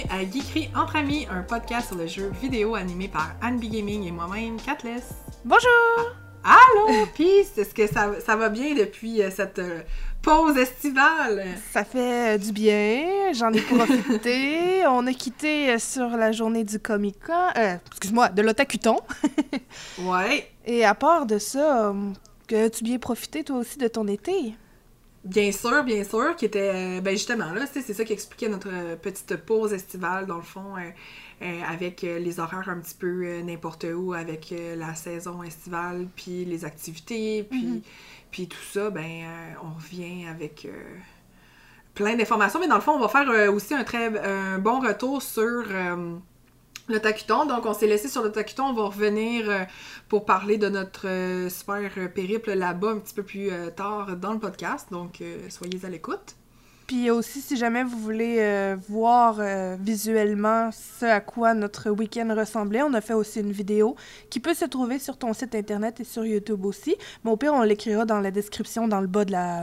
à Geekery Entre Amis, un podcast sur le jeu vidéo animé par Anne B Gaming et moi-même, Catless. Bonjour! Allô, Peace! Est-ce que ça va bien depuis cette pause estivale? Ça fait du bien, j'en ai profité. On a quitté sur la journée du Comic-Con, de l'Otakuton. Ouais. Et à part de ça, as-tu bien profité toi aussi de ton été? Bien sûr, qui était, justement, là, c'est ça qui expliquait notre petite pause estivale, dans le fond, avec les horaires un petit peu n'importe où, avec la saison estivale, puis les activités, puis tout ça, on revient avec plein d'informations, mais dans le fond, on va faire aussi un bon retour sur l'Otakuton. Donc, on s'est laissé sur l'Otakuton. On va revenir pour parler de notre super périple là-bas un petit peu plus tard dans le podcast. Donc, soyez à l'écoute. Puis aussi, si jamais vous voulez voir visuellement ce à quoi notre week-end ressemblait, on a fait aussi une vidéo qui peut se trouver sur ton site internet et sur YouTube aussi. Mais au pire, on l'écrira dans la description, dans le bas de la...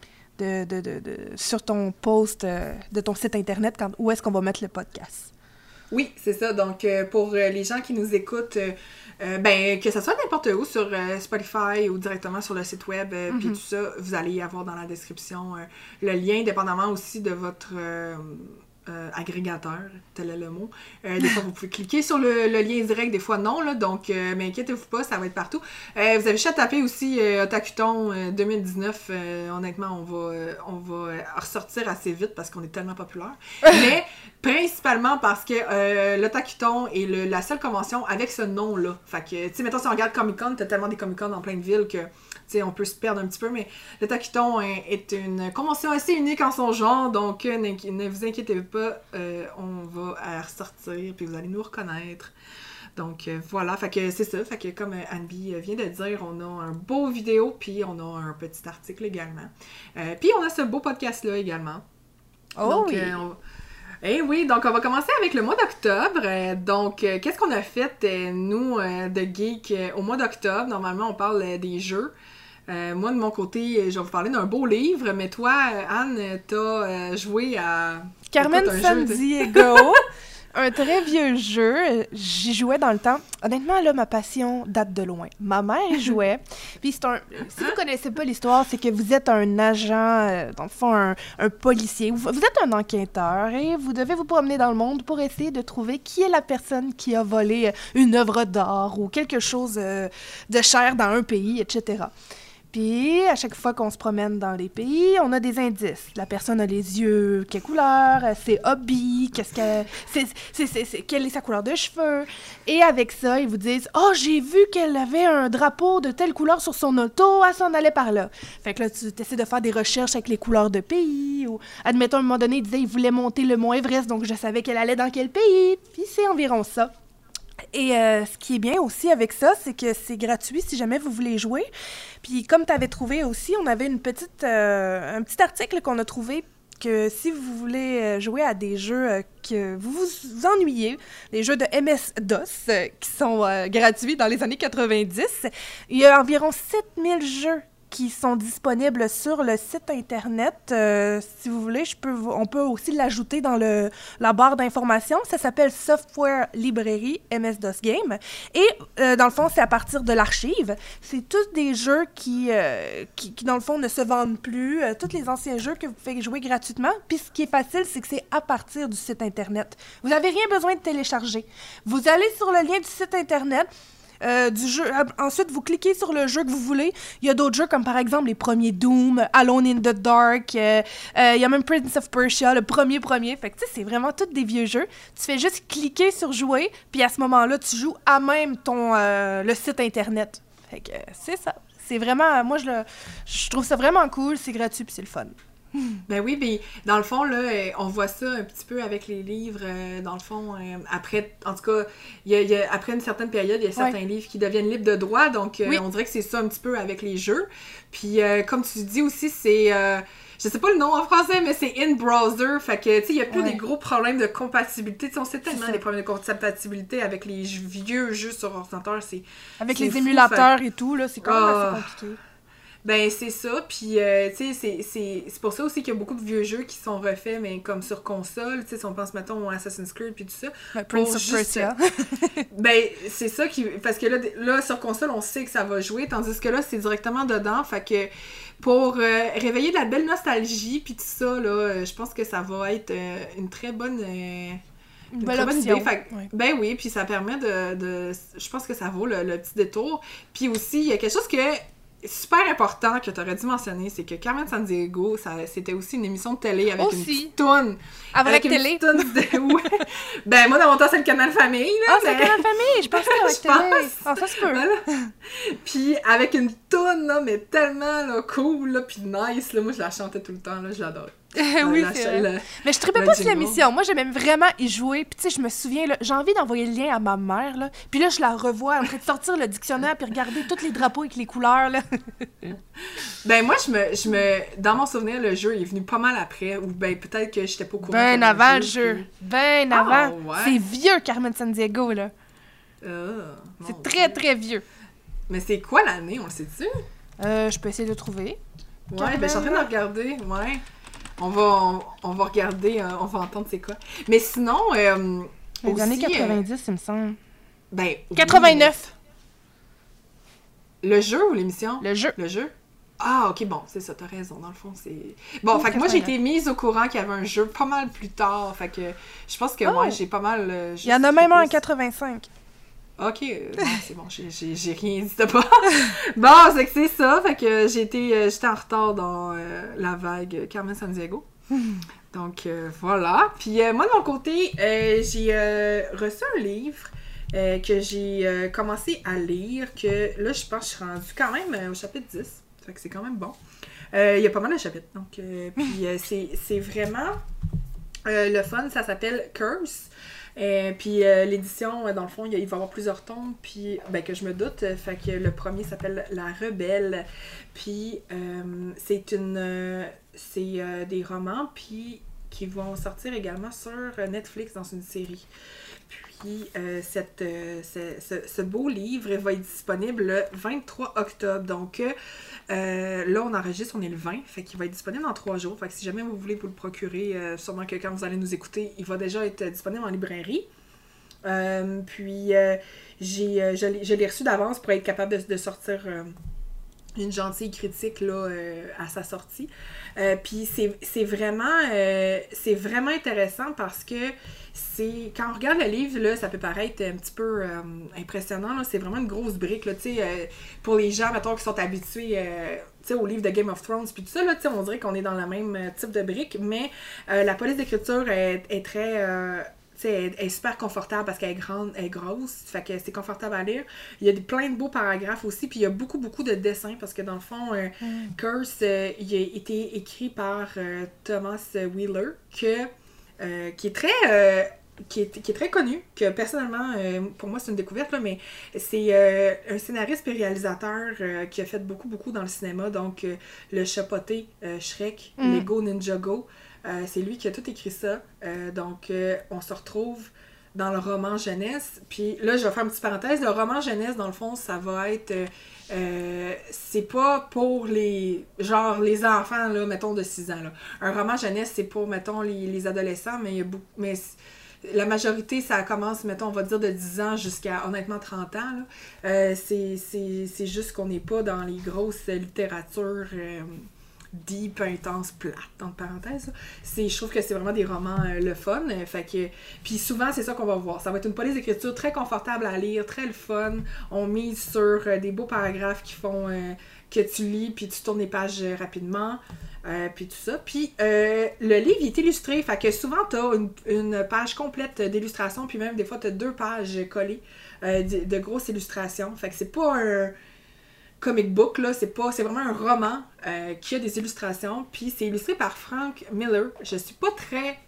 sur ton post de ton site internet, où est-ce qu'on va mettre le podcast. Oui, c'est ça. Donc, pour les gens qui nous écoutent, que ce soit n'importe où, sur Spotify ou directement sur le site web, puis tout ça, vous allez y avoir dans la description le lien, dépendamment aussi de votre agrégateur, tel est le mot. Des fois, vous pouvez cliquer sur le lien direct, des fois non, là, donc mais inquiétez-vous pas, ça va être partout. Vous avez juste à taper aussi Otakuton 2019. Honnêtement, on va ressortir assez vite parce qu'on est tellement populaire. Mais principalement parce que l'Otakuton est la seule convention avec ce nom-là. Fait que, tu sais, mettons, si on regarde Comic-Con, t'as tellement des Comic-Con dans plein de villes que, tu sais, on peut se perdre un petit peu, mais l'Otakuton est une convention assez unique en son genre, donc ne vous inquiétez pas, on va ressortir, puis vous allez nous reconnaître. Donc voilà, fait que c'est ça, fait que comme Anne-B vient de dire, on a un beau vidéo, puis on a un petit article également. Puis on a ce beau podcast-là également. Oh donc, oui! Eh oui, donc on va commencer avec le mois d'octobre. Donc, qu'est-ce qu'on a fait, nous, de geek, au mois d'octobre? Normalement, on parle des jeux. Moi, de mon côté, je vais vous parler d'un beau livre, mais toi, Anne, t'as joué à... Carmen Sandiego, un très vieux jeu. J'y jouais dans le temps. Honnêtement, là, ma passion date de loin. Ma mère jouait. Puis si vous connaissez pas l'histoire, c'est que vous êtes un agent, dans le fond, un policier. Vous êtes un enquêteur et vous devez vous promener dans le monde pour essayer de trouver qui est la personne qui a volé une œuvre d'art ou quelque chose de cher dans un pays, etc. Puis, à chaque fois qu'on se promène dans les pays, on a des indices. La personne a les yeux, quelle couleur, ses hobbies, quelle est sa couleur de cheveux. Et avec ça, ils vous disent « Oh, j'ai vu qu'elle avait un drapeau de telle couleur sur son auto, elle s'en allait par là. » Fait que là, tu essaies de faire des recherches avec les couleurs de pays. Ou, admettons, à un moment donné, il disait qu'il voulait monter le mont Everest, donc je savais qu'elle allait dans quel pays. Puis c'est environ ça. Et ce qui est bien aussi avec ça, c'est que c'est gratuit si jamais vous voulez jouer. Puis comme tu avais trouvé aussi, on avait un petit article qu'on a trouvé que si vous voulez jouer à des jeux que vous vous ennuyez, les jeux de MS-DOS qui sont gratuits dans les années 90, il y a environ 7000 jeux qui sont disponibles sur le site internet. Si vous voulez, on peut aussi l'ajouter dans la barre d'informations. Ça s'appelle Software Librairie MS-DOS Game. Et dans le fond, c'est à partir de l'archive. C'est tous des jeux qui dans le fond, ne se vendent plus. Tous les anciens jeux que vous pouvez jouer gratuitement. Puis ce qui est facile, c'est que c'est à partir du site internet. Vous n'avez rien besoin de télécharger. Vous allez sur le lien du site internet, du jeu. Ensuite, vous cliquez sur le jeu que vous voulez. Il y a d'autres jeux comme par exemple les premiers Doom, Alone in the Dark, il y a même Prince of Persia, le premier. Fait que tu sais, c'est vraiment tous des vieux jeux. Tu fais juste cliquer sur jouer, puis à ce moment-là, tu joues à même le site internet. Fait que c'est ça. C'est vraiment, moi je trouve ça vraiment cool, c'est gratuit puis c'est le fun. Ben oui, ben dans le fond, là, on voit ça un petit peu avec les livres, dans le fond, après, en tout cas, après une certaine période, il y a certains livres qui deviennent libres de droit, donc on dirait que c'est ça un petit peu avec les jeux. Puis, comme tu dis aussi, c'est, je sais pas le nom en français, mais c'est in-browser, fait que, tu sais, il y a plus des gros problèmes de compatibilité, tu sais, on sait tellement des problèmes de compatibilité avec les vieux jeux sur ordinateur, avec les émulateurs et tout, là, c'est quand même assez compliqué. Ben, c'est ça, puis, tu sais, c'est pour ça aussi qu'il y a beaucoup de vieux jeux qui sont refaits, mais comme sur console, tu sais, si on pense, mettons, à Assassin's Creed, puis tout ça. Prince of Persia. Ben, c'est ça qui... Parce que là, sur console, on sait que ça va jouer, tandis que là, c'est directement dedans, fait que pour réveiller de la belle nostalgie, puis tout ça, là, je pense que ça va être une très bonne... Une belle option. Ouais. Ben oui, puis ça permet de... Je pense que ça vaut le petit détour. Puis aussi, il y a quelque chose que... super important que tu aurais dû mentionner, c'est que Carmen Sandiego, c'était aussi une émission de télé avec une petite toune. Avec la télé? Ouais. Ben, moi, dans mon temps, c'est le Canal Famille. Là, c'est le Canal Famille! Je pensais avec télé. Ah, ça se peut. Voilà. Puis, avec une toune, là, mais tellement là, cool, là, puis nice. Là, moi, je la chantais tout le temps. Là, je l'adore. Oui, c'est vrai. Mais je tripais pas sur l'émission. Moi, j'aimais vraiment y jouer. Puis, tu sais, je me souviens, là, j'ai envie d'envoyer le lien à ma mère, là. Puis là, je la revois en train de sortir le dictionnaire puis regarder tous les drapeaux avec les couleurs, là. Ben, moi, dans mon souvenir, le jeu est venu pas mal après. Ou ben, peut-être que j'étais pas au courant. Ben avant le jeu. Puis... Ben avant. Ouais. C'est vieux, Carmen Sandiego, là. C'est très, très vieux. Mais c'est quoi l'année, on le sait-tu? Je peux essayer de le trouver. Ouais, Carmen... ben, je suis en train de regarder. Ouais. On va regarder, on va entendre c'est quoi. Mais sinon, les aussi, années 90, il me semble. Ben, 89! Oui, le jeu ou l'émission? Le jeu. Le jeu? Ah, ok, bon, c'est ça, t'as raison. Dans le fond, c'est... Bon, fait que moi, j'ai été mise au courant qu'il y avait un jeu pas mal plus tard. Fait que je pense que moi, j'ai pas mal... il y en a même un en 85. Ok, bon, c'est bon, j'ai rien dit de pas. Bon, c'est que c'est ça, fait que j'étais en retard dans la vague Carmen Sandiego. Donc, voilà. Puis moi, de mon côté, j'ai reçu un livre que j'ai commencé à lire, que là, je pense que je suis rendue quand même au chapitre 10. Fait que c'est quand même bon. Il y a pas mal de chapitres, donc... puis c'est vraiment le fun, ça s'appelle Curse. Puis l'édition, dans le fond, il va y avoir plusieurs tomes, puis ben, que je me doute, fait que le premier s'appelle La Rebelle, puis c'est des romans, puis qui vont sortir également sur Netflix dans une série. Puis ce beau livre va être disponible le 23 octobre, donc là on enregistre, on est le 20, fait qu'il va être disponible dans 3 jours, fait que si jamais vous voulez vous le procurer, sûrement que quand vous allez nous écouter, il va déjà être disponible en librairie. Puis je l'ai reçu d'avance pour être capable de sortir une gentille critique là, à sa sortie. Puis c'est vraiment intéressant parce que quand on regarde le livre, là, ça peut paraître un petit peu impressionnant. Là, c'est vraiment une grosse brique. Là, pour les gens, mettons, qui sont habitués au livre de Game of Thrones, puis tout ça, là, on dirait qu'on est dans le même type de brique, mais la police d'écriture est très... elle est super confortable parce qu'elle est grande, elle est grosse, fait que c'est confortable à lire. Il y a plein de beaux paragraphes aussi, puis il y a beaucoup de dessins parce que dans le fond, Curse, il a été écrit par Thomas Wheeler, qui est très connu, que personnellement, pour moi c'est une découverte, là, mais c'est un scénariste et réalisateur qui a fait beaucoup dans le cinéma, donc Le Chapoté, Shrek, Lego Ninjago. C'est lui qui a tout écrit ça. Donc, on se retrouve dans le roman jeunesse. Puis là, je vais faire une petite parenthèse. Le roman jeunesse, dans le fond, ça va être... c'est pas pour les enfants, là, mettons, de 6 ans. Là. Un roman jeunesse, c'est pour, mettons, les adolescents, mais il y a beaucoup... Mais la majorité, ça commence, mettons, on va dire de 10 ans jusqu'à, honnêtement, 30 ans. Là. C'est juste qu'on n'est pas dans les grosses littératures... deep, intense, plate, entre parenthèses. Je trouve que c'est vraiment des romans le fun. Puis souvent, c'est ça qu'on va voir. Ça va être une police d'écriture très confortable à lire, très le fun. On mise sur des beaux paragraphes qui font que tu lis, puis tu tournes les pages rapidement. Puis tout ça. Puis le livre il est illustré, fait que souvent t'as une page complète d'illustrations, puis même des fois t'as 2 pages collées de grosses illustrations. Fait que c'est pas un comic book, là, c'est vraiment un roman qui a des illustrations, puis c'est illustré par Frank Miller. Je suis pas très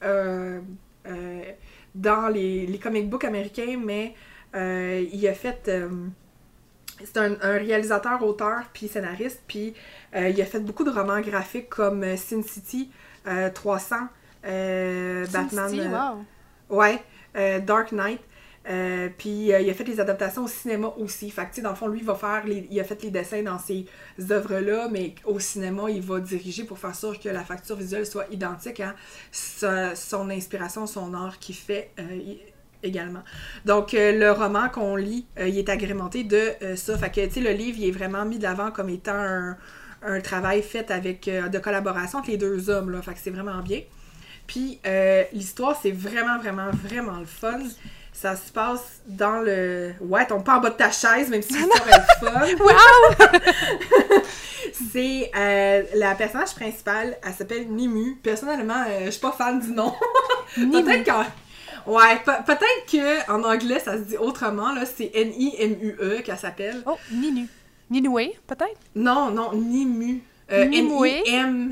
dans les comic books américains, mais il a fait... c'est un réalisateur, auteur, puis scénariste, puis il a fait beaucoup de romans graphiques comme Sin City, 300, Batman... City, wow. Ouais, Dark Knight. Puis il a fait les adaptations au cinéma aussi. Fait que, tu sais, dans le fond, lui, il a fait les dessins dans ces œuvres-là, mais au cinéma, il va diriger pour faire sûr que la facture visuelle soit identique à son inspiration, son art qu'il fait également. Donc, le roman qu'on lit, il est agrémenté de ça. Fait que, tu sais, le livre, il est vraiment mis de l'avant comme étant un travail fait avec de collaboration entre les deux hommes, là. Fait que c'est vraiment bien. Puis, l'histoire, c'est vraiment, vraiment, vraiment le fun. Ça se passe dans le... Ouais, tombe pas en bas de ta chaise, même si l'histoire est fun. Wow! C'est la personnage principale, elle s'appelle Nimue. Personnellement, je suis pas fan du nom. Peut-être qu'en... Ouais, peut-être qu'en anglais, ça se dit autrement, là. C'est Nimue qu'elle s'appelle. Oh, Ninu. Ninue, peut-être? Non, Nimue. Nimue? N-I-M...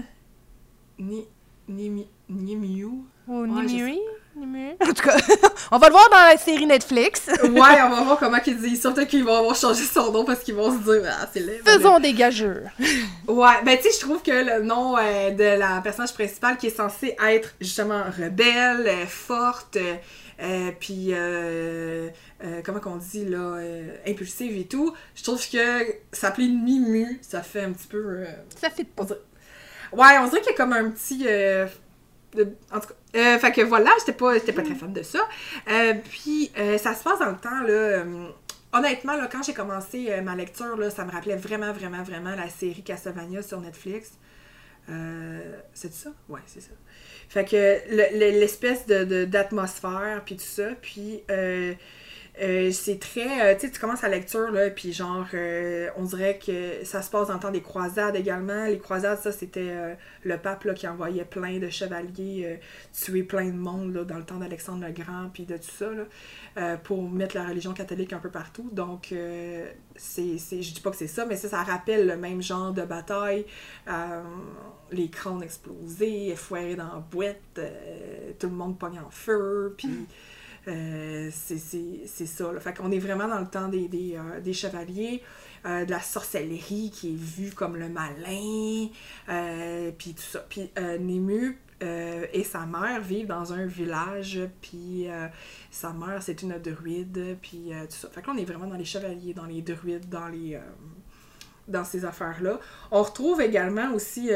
Nimue? Ou Nimue? En tout cas, on va le voir dans la série Netflix. Ouais, on va voir comment ils disent. Surtout qu'ils vont avoir changé son nom parce qu'ils vont se dire, ah, c'est laid. Faisons des gageurs. Ouais, ben tu sais, je trouve que le nom de la personnage principale qui est censée être justement rebelle, forte, puis comment qu'on dit là, impulsive et tout, je trouve que s'appeler Mimu, ça fait un petit peu... Ça fit pas. Ouais, on dirait qu'il y a comme un petit... en tout cas, fait que voilà, j'étais pas très fan de ça. Puis, ça se passe dans le temps, là... honnêtement, là, quand j'ai commencé ma lecture, là, ça me rappelait vraiment, vraiment, vraiment la série Castlevania sur Netflix. C'est ça? Ouais, c'est ça. Fait que l'espèce d'atmosphère, puis tout ça, puis... c'est très... tu sais, tu commences la lecture, là, puis genre, on dirait que ça se passe dans le temps des croisades également. Les croisades, ça, c'était le pape, là, qui envoyait plein de chevaliers tuer plein de monde, là, dans le temps d'Alexandre le Grand, puis de tout ça, là, pour mettre la religion catholique un peu partout. Donc, je dis pas que c'est ça, mais ça rappelle le même genre de bataille. Les crânes explosés, foirés dans la boîte, tout le monde pogne en feu, puis... c'est ça, là. Fait qu'on est vraiment dans le temps des chevaliers, de la sorcellerie qui est vue comme le malin, puis tout ça. Puis Nimue et sa mère vivent dans un village, puis sa mère, c'est une druide, puis tout ça. Fait que là, on est vraiment dans les chevaliers, dans les druides, dans ces affaires-là. On retrouve également aussi,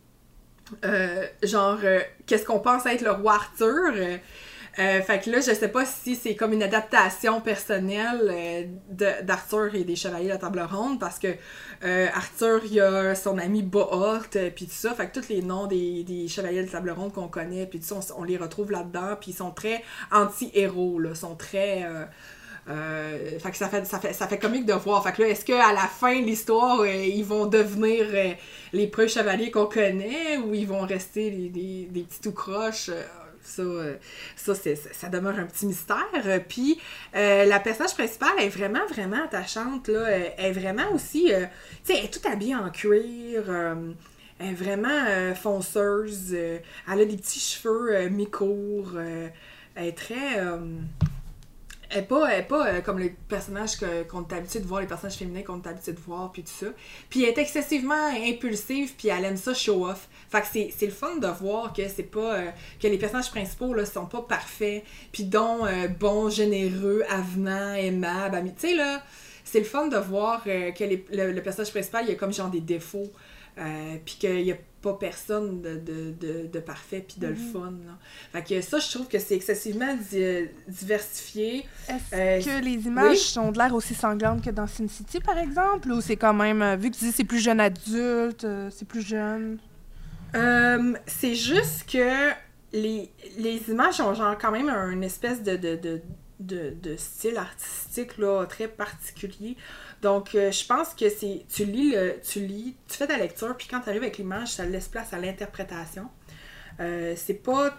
qu'est-ce qu'on pense être le roi Arthur. Fait que là, je sais pas si c'est comme une adaptation personnelle d'Arthur et des Chevaliers de la Table Ronde, parce que Arthur, il y a son ami Bohort, puis tout ça, fait que tous les noms des Chevaliers de la Table Ronde qu'on connaît, puis tout ça, on les retrouve là-dedans, puis ils sont très anti-héros, là, sont très... fait que ça fait comique de voir. Fait que là, est-ce qu'à la fin de l'histoire, ils vont devenir les preux chevaliers qu'on connaît, ou ils vont rester des petits tout croches? Ça demeure un petit mystère. Puis, la personnage principale est vraiment, vraiment attachante, là. Elle est vraiment aussi... tu sais, elle est toute habillée en cuir. Elle est vraiment fonceuse. Elle a des petits cheveux mi-courts. Elle est très... Elle est pas comme les personnages qu'on est habitué de voir, les personnages féminins qu'on est habitué de voir, puis tout ça. Puis elle est excessivement impulsive, puis elle aime ça show-off. Fait que c'est le fun de voir que c'est pas... que les personnages principaux, là, sont pas parfaits, puis dont bons, généreux, avenants, aimables, tu sais, là, c'est le fun de voir que le personnage principal, il y a comme genre des défauts, puis qu'il y a pas personne de parfait puis de le fun, là. Fait que ça, je trouve que c'est excessivement diversifié. Est-ce que les images sont de l'air aussi sanglantes que dans Sin City, par exemple? Ou c'est quand même, vu que tu dis c'est plus jeune adulte, c'est plus jeune? C'est juste que les images ont genre quand même une espèce de style artistique, là, très particulier. Donc, je pense que tu fais ta lecture, puis quand tu arrives avec l'image, ça laisse place à l'interprétation. C'est pas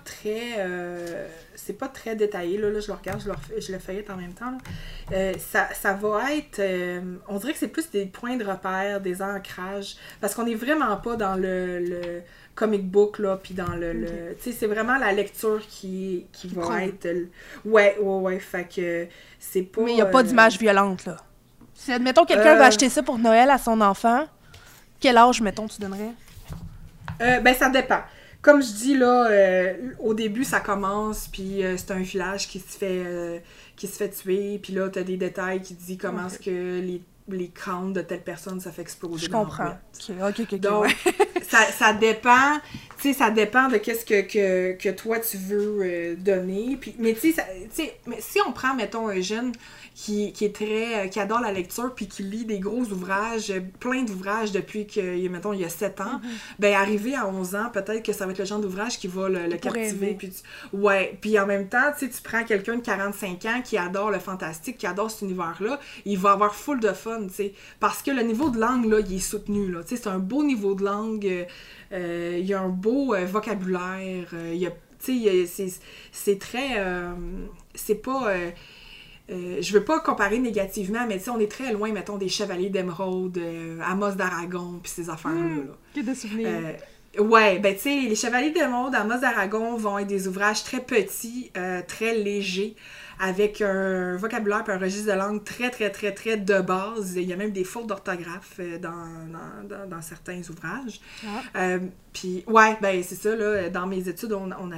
très détaillé, là je le regarde, je le feuillette en même temps, là. Ça va être, on dirait que c'est plus des points de repère, des ancrages, parce qu'on est vraiment pas dans le comic book, là, puis dans le tu sais, c'est vraiment la lecture qui va être... Ouais, fait que c'est pas... Mais il y a pas d'image violente, là. Si, admettons, quelqu'un va acheter ça pour Noël à son enfant, quel âge, mettons, tu donnerais? Ben, ça dépend. comme je dis, là, au début, ça commence, puis c'est un village qui se fait tuer, puis là, t'as des détails qui disent comment est-ce que les crânes de telle personne, ça fait exploser. Je comprends. Ok, donc, ouais. ça dépend, tu sais, ça dépend de qu'est-ce que toi, tu veux donner. Puis, mais tu sais, si on prend, mettons, un jeune qui est très... qui adore la lecture, puis qui lit des gros ouvrages, plein d'ouvrages depuis que, mettons, il y a 7 ans, ben arrivé à 11 ans, peut-être que ça va être le genre d'ouvrage qui va le captiver. Puis puis en même temps, tu sais, tu prends quelqu'un de 45 ans qui adore le fantastique, qui adore cet univers-là, il va avoir full de fun, tu sais, parce que le niveau de langue, là, il est soutenu, là, tu sais, c'est un beau niveau de langue, il y a un beau vocabulaire, il y a, tu sais, c'est très... c'est pas... je veux pas comparer négativement, mais tu sais, on est très loin, mettons, des Chevaliers d'Émeraude, Amos d'Aragon, puis ces affaires-là. Que de souvenirs. Ouais, ben tu sais, les Chevaliers d'Émeraude, Amos d'Aragon vont être des ouvrages très petits, très légers, avec un vocabulaire et un registre de langue très, très, très, très de base. Il y a même des fautes d'orthographe dans certains ouvrages. Puis, ouais, ben c'est ça, là, dans mes études, on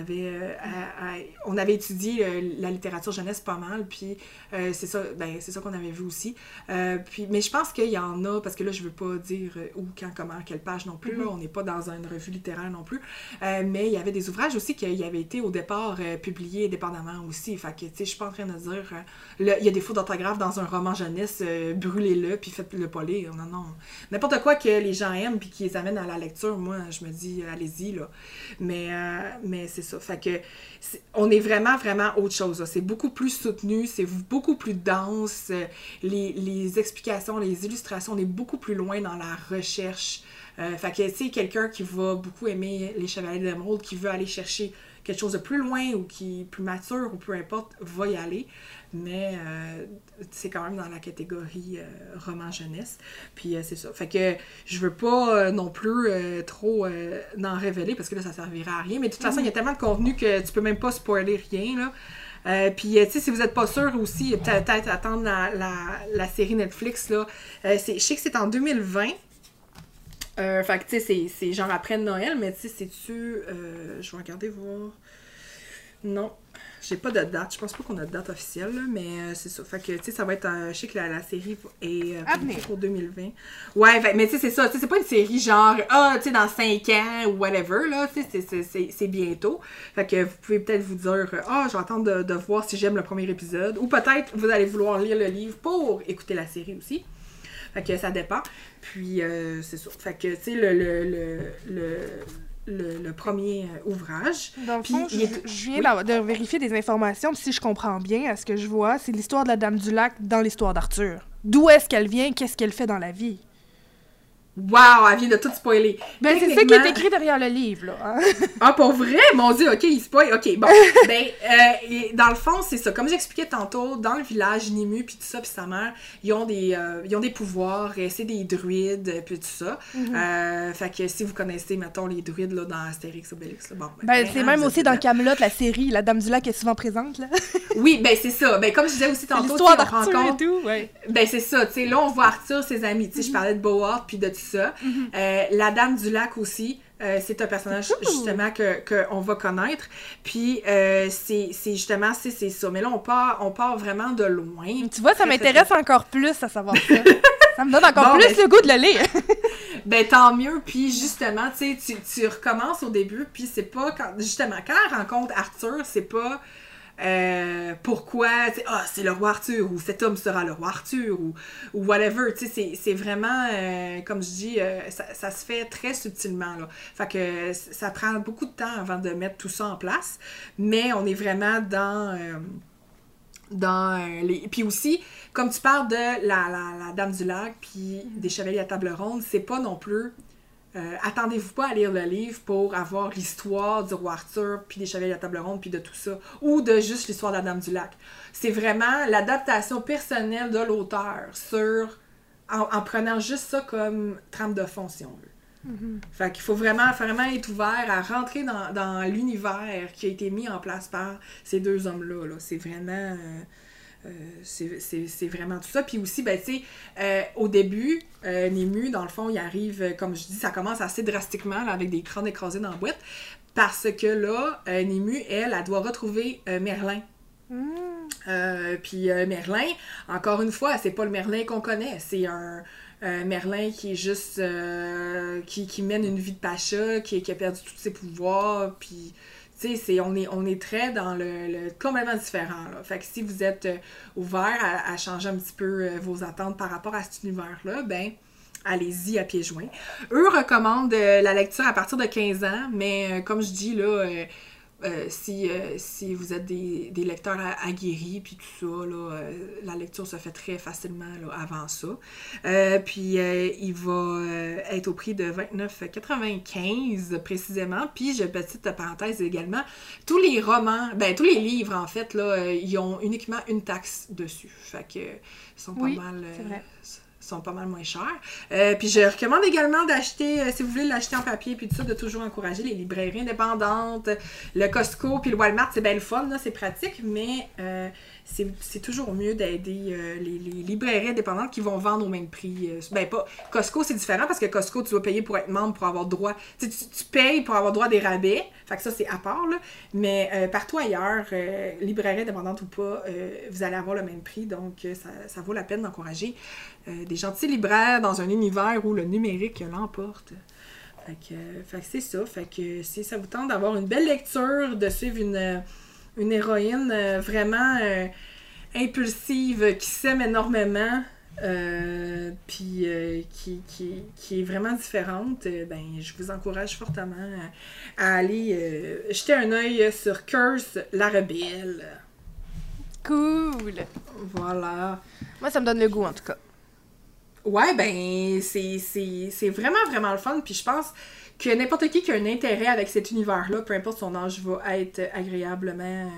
avait étudié la littérature jeunesse pas mal, puis c'est ça qu'on avait vu aussi. Mais je pense qu'il y en a, parce que là, je veux pas dire où, quand, comment, quelle page non plus, là, on n'est pas dans une revue littéraire non plus, mais il y avait des ouvrages aussi qui avaient été au départ publiés indépendamment aussi, fait que, tu sais, je suis pas en train de dire, il y a des fautes d'orthographe dans un roman jeunesse, brûlez-le, puis faites-le pas lire, non. N'importe quoi que les gens aiment, puis qui les amènent à la lecture, moi, je me dis, allez-y, là. Mais c'est ça. Fait que on est vraiment, vraiment autre chose, là. C'est beaucoup plus soutenu, c'est beaucoup plus dense. Les explications, les illustrations, on est beaucoup plus loin dans la recherche. Fait que, tu sais, quelqu'un qui va beaucoup aimer les Chevaliers d'Émeraude, qui veut aller chercher quelque chose de plus loin ou qui est plus mature ou peu importe, va y aller. Mais c'est quand même dans la catégorie roman jeunesse. Puis c'est ça. Fait que je veux pas non plus trop n'en révéler parce que là, ça servira à rien. Mais de toute façon, il y a tellement de contenu que tu peux même pas spoiler rien, là. Puis, tu sais, si vous n'êtes pas sûr aussi, peut-être attendre la série Netflix, là. Je sais que c'est en 2020. Fait que, tu sais, c'est genre après Noël, mais tu sais, c'est-tu... je vais regarder voir... Non, j'ai pas de date. Je pense pas qu'on a de date officielle, là, mais c'est ça. Fait que, tu sais, ça va être... je sais que la série est pour 2020. Ouais, mais tu sais, c'est ça. Tu sais, c'est pas une série genre, tu sais, dans 5 ans ou whatever, là. Tu sais, c'est bientôt. Fait que vous pouvez peut-être vous dire, je vais attendre de voir si j'aime le premier épisode. Ou peut-être vous allez vouloir lire le livre pour écouter la série aussi. Fait que ça dépend. Puis, c'est ça. Fait que, tu sais, le premier ouvrage. Dans le fond, je viens de vérifier des informations, puis si je comprends bien, à ce que je vois, c'est l'histoire de la Dame du Lac dans l'histoire d'Arthur. D'où est-ce qu'elle vient? Qu'est-ce qu'elle fait dans la vie? Wow, elle vient de tout spoiler. Ben, c'est ça qui est écrit derrière le livre, là. Hein? Ah, pour vrai? Mon Dieu, OK, il spoil. OK, bon. Ben, dans le fond, c'est ça. Comme j'expliquais tantôt, dans le village, Nimue, puis tout ça, puis sa mère, ils ont des pouvoirs, c'est des druides, puis tout ça. Fait que si vous connaissez, mettons, les druides, là, dans Astérix, Obélix, là, bon. Ben, c'est même aussi dans Kaamelott, la série, la Dame du Lac est souvent présente, là. Oui, ben, c'est ça. Ben, comme je disais aussi tantôt, l'histoire d'Arthur et tout, ouais. Ben, c'est ça. Tu sais, là, on voit Arthur, ses amis. Tu sais, je parlais de Bohart, puis de tout ça. La Dame du Lac aussi, c'est un personnage justement qu'on va connaître. Puis c'est justement, c'est ça. Mais là, on part vraiment de loin. Tu vois, ça m'intéresse encore plus à savoir ça. Ça me donne encore plus le goût de le lire. Ben tant mieux. Puis justement, tu sais, tu recommences au début. Puis c'est pas quand elle rencontre Arthur, c'est pas... pourquoi, c'est le roi Arthur, ou cet homme sera le roi Arthur, ou whatever, tu sais, c'est vraiment, comme je dis, ça se fait très subtilement, là. Fait que ça prend beaucoup de temps avant de mettre tout ça en place, mais on est vraiment dans les... Puis aussi, comme tu parles de la Dame du Lac, puis des Chevaliers à table ronde, c'est pas non plus... attendez-vous pas à lire le livre pour avoir l'histoire du roi Arthur, puis des Chevaliers à table ronde, puis de tout ça, ou de juste l'histoire de la Dame du Lac. C'est vraiment l'adaptation personnelle de l'auteur en prenant juste ça comme trame de fond, si on veut. Fait qu'il faut vraiment être ouvert à rentrer dans l'univers qui a été mis en place par ces deux hommes-là. Là. C'est vraiment... c'est vraiment tout ça. Puis aussi, ben, tu sais, au début, Nému, dans le fond, il arrive, comme je dis, ça commence assez drastiquement, là, avec des crânes écrasés dans la boîte, parce que là, Nému, elle doit retrouver Merlin. Puis Merlin, encore une fois, c'est pas le Merlin qu'on connaît, c'est un Merlin qui est juste qui mène une vie de pacha, qui a perdu tous ses pouvoirs, puis tu sais, on est très dans le complètement différent, là. Fait que si vous êtes ouvert à changer un petit peu vos attentes par rapport à cet univers-là, ben allez-y à pieds joints. Eux recommandent la lecture à partir de 15 ans, mais comme je dis, là, si vous êtes des lecteurs aguerris puis tout ça, là, la lecture se fait très facilement là, avant ça. Puis il va être au prix de 29,95 précisément. Puis j'ai une petite parenthèse également, tous les romans, tous les livres en fait, là, ils ont uniquement une taxe dessus. Fait que ils sont pas mal... c'est vrai. Sont pas mal moins chers. Puis je recommande également d'acheter, si vous voulez l'acheter en papier, puis tout ça, de toujours encourager les librairies indépendantes. Le Costco puis le Walmart, c'est bien le fun, là, c'est pratique, mais c'est toujours mieux d'aider les librairies indépendantes qui vont vendre au même prix. Pas Costco, c'est différent parce que Costco, tu dois payer pour être membre, pour avoir droit. Tu payes pour avoir droit à des rabais. Fait que ça, c'est à part, là. Mais partout ailleurs, librairie indépendante ou pas, vous allez avoir le même prix. Donc, ça vaut la peine d'encourager des gentils libraires dans un univers où le numérique l'emporte. Fait que c'est ça. Fait que si ça vous tente d'avoir une belle lecture, de suivre une héroïne vraiment impulsive, qui s'aime énormément, puis qui est vraiment différente, je vous encourage fortement à aller jeter un œil sur Curse, la rebelle. Cool! Voilà. Moi, ça me donne le goût, en tout cas. Ouais, c'est vraiment, vraiment le fun. Puis je pense que n'importe qui a un intérêt avec cet univers-là, peu importe son âge, va être agréablement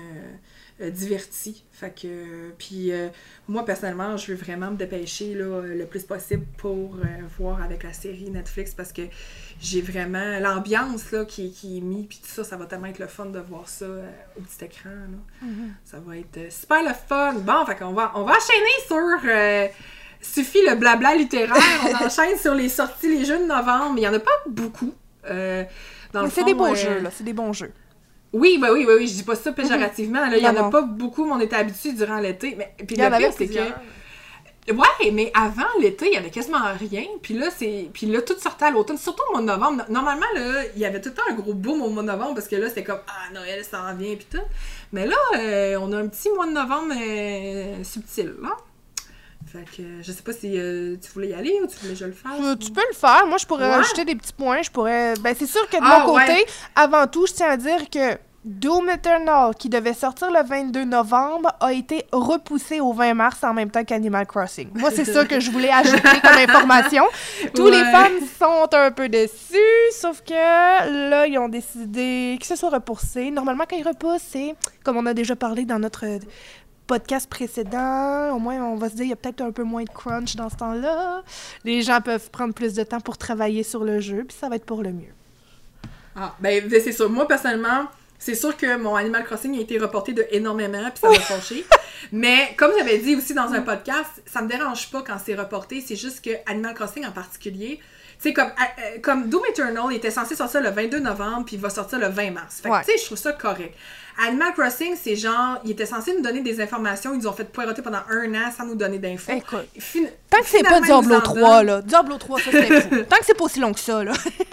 diverti. Fait que... Puis moi, personnellement, je veux vraiment me dépêcher là, le plus possible pour voir avec la série Netflix parce que j'ai vraiment... L'ambiance là, qui est mise, puis tout ça, ça va tellement être le fun de voir ça au petit écran. Là. Mm-hmm. Ça va être super le fun. Bon, fait qu'on va enchaîner sur... Suffit le blabla littéraire, on enchaîne sur les sorties les jeux de novembre, mais il n'y en a pas beaucoup. Mais c'est des bons jeux, là, c'est des bons jeux. Oui, je dis pas ça péjorativement, là, il n'y en a pas beaucoup, mais on était habitués durant l'été. Mais puis le pire, c'est que... Ouais, mais avant l'été, il y avait quasiment rien, puis là, tout sortait à l'automne, surtout au mois de novembre. Normalement, là, il y avait tout le temps un gros boom au mois de novembre, parce que là, c'était comme « Ah, Noël s'en vient », puis tout. Mais là, on a un petit mois de novembre subtil, là. Fait que je sais pas si tu voulais y aller ou tu voulais que je le fasse. Tu peux le faire. Moi, je pourrais rajouter des petits points. C'est sûr que de mon côté, avant tout, je tiens à dire que Doom Eternal, qui devait sortir le 22 novembre, a été repoussé au 20 mars en même temps qu'Animal Crossing. Moi, c'est ça que je voulais ajouter comme information. Tous les fans sont un peu déçus, sauf que là, ils ont décidé que ce soit repoussé. Normalement, quand ils repoussent, c'est, comme on a déjà parlé dans notre... podcast précédent, au moins on va se dire il y a peut-être un peu moins de crunch dans ce temps-là. Les gens peuvent prendre plus de temps pour travailler sur le jeu, puis ça va être pour le mieux. Ah, c'est sûr. Moi, personnellement, c'est sûr que mon Animal Crossing a été reporté de énormément, puis ça m'a fâché. Mais comme j'avais dit aussi dans un podcast, ça me dérange pas quand c'est reporté, c'est juste que Animal Crossing en particulier, tu sais, comme Doom Eternal, il était censé sortir le 22 novembre, puis il va sortir le 20 mars. Fait que, tu sais, je trouve ça correct. Animal Crossing, c'est genre, ils étaient censés nous donner des informations, ils nous ont fait poireauter pendant 1 an sans nous donner d'infos. Écoute, tant que c'est pas Diablo 3, là. Diablo 3, ça, c'est fou. Tant que c'est pas aussi long que ça, là.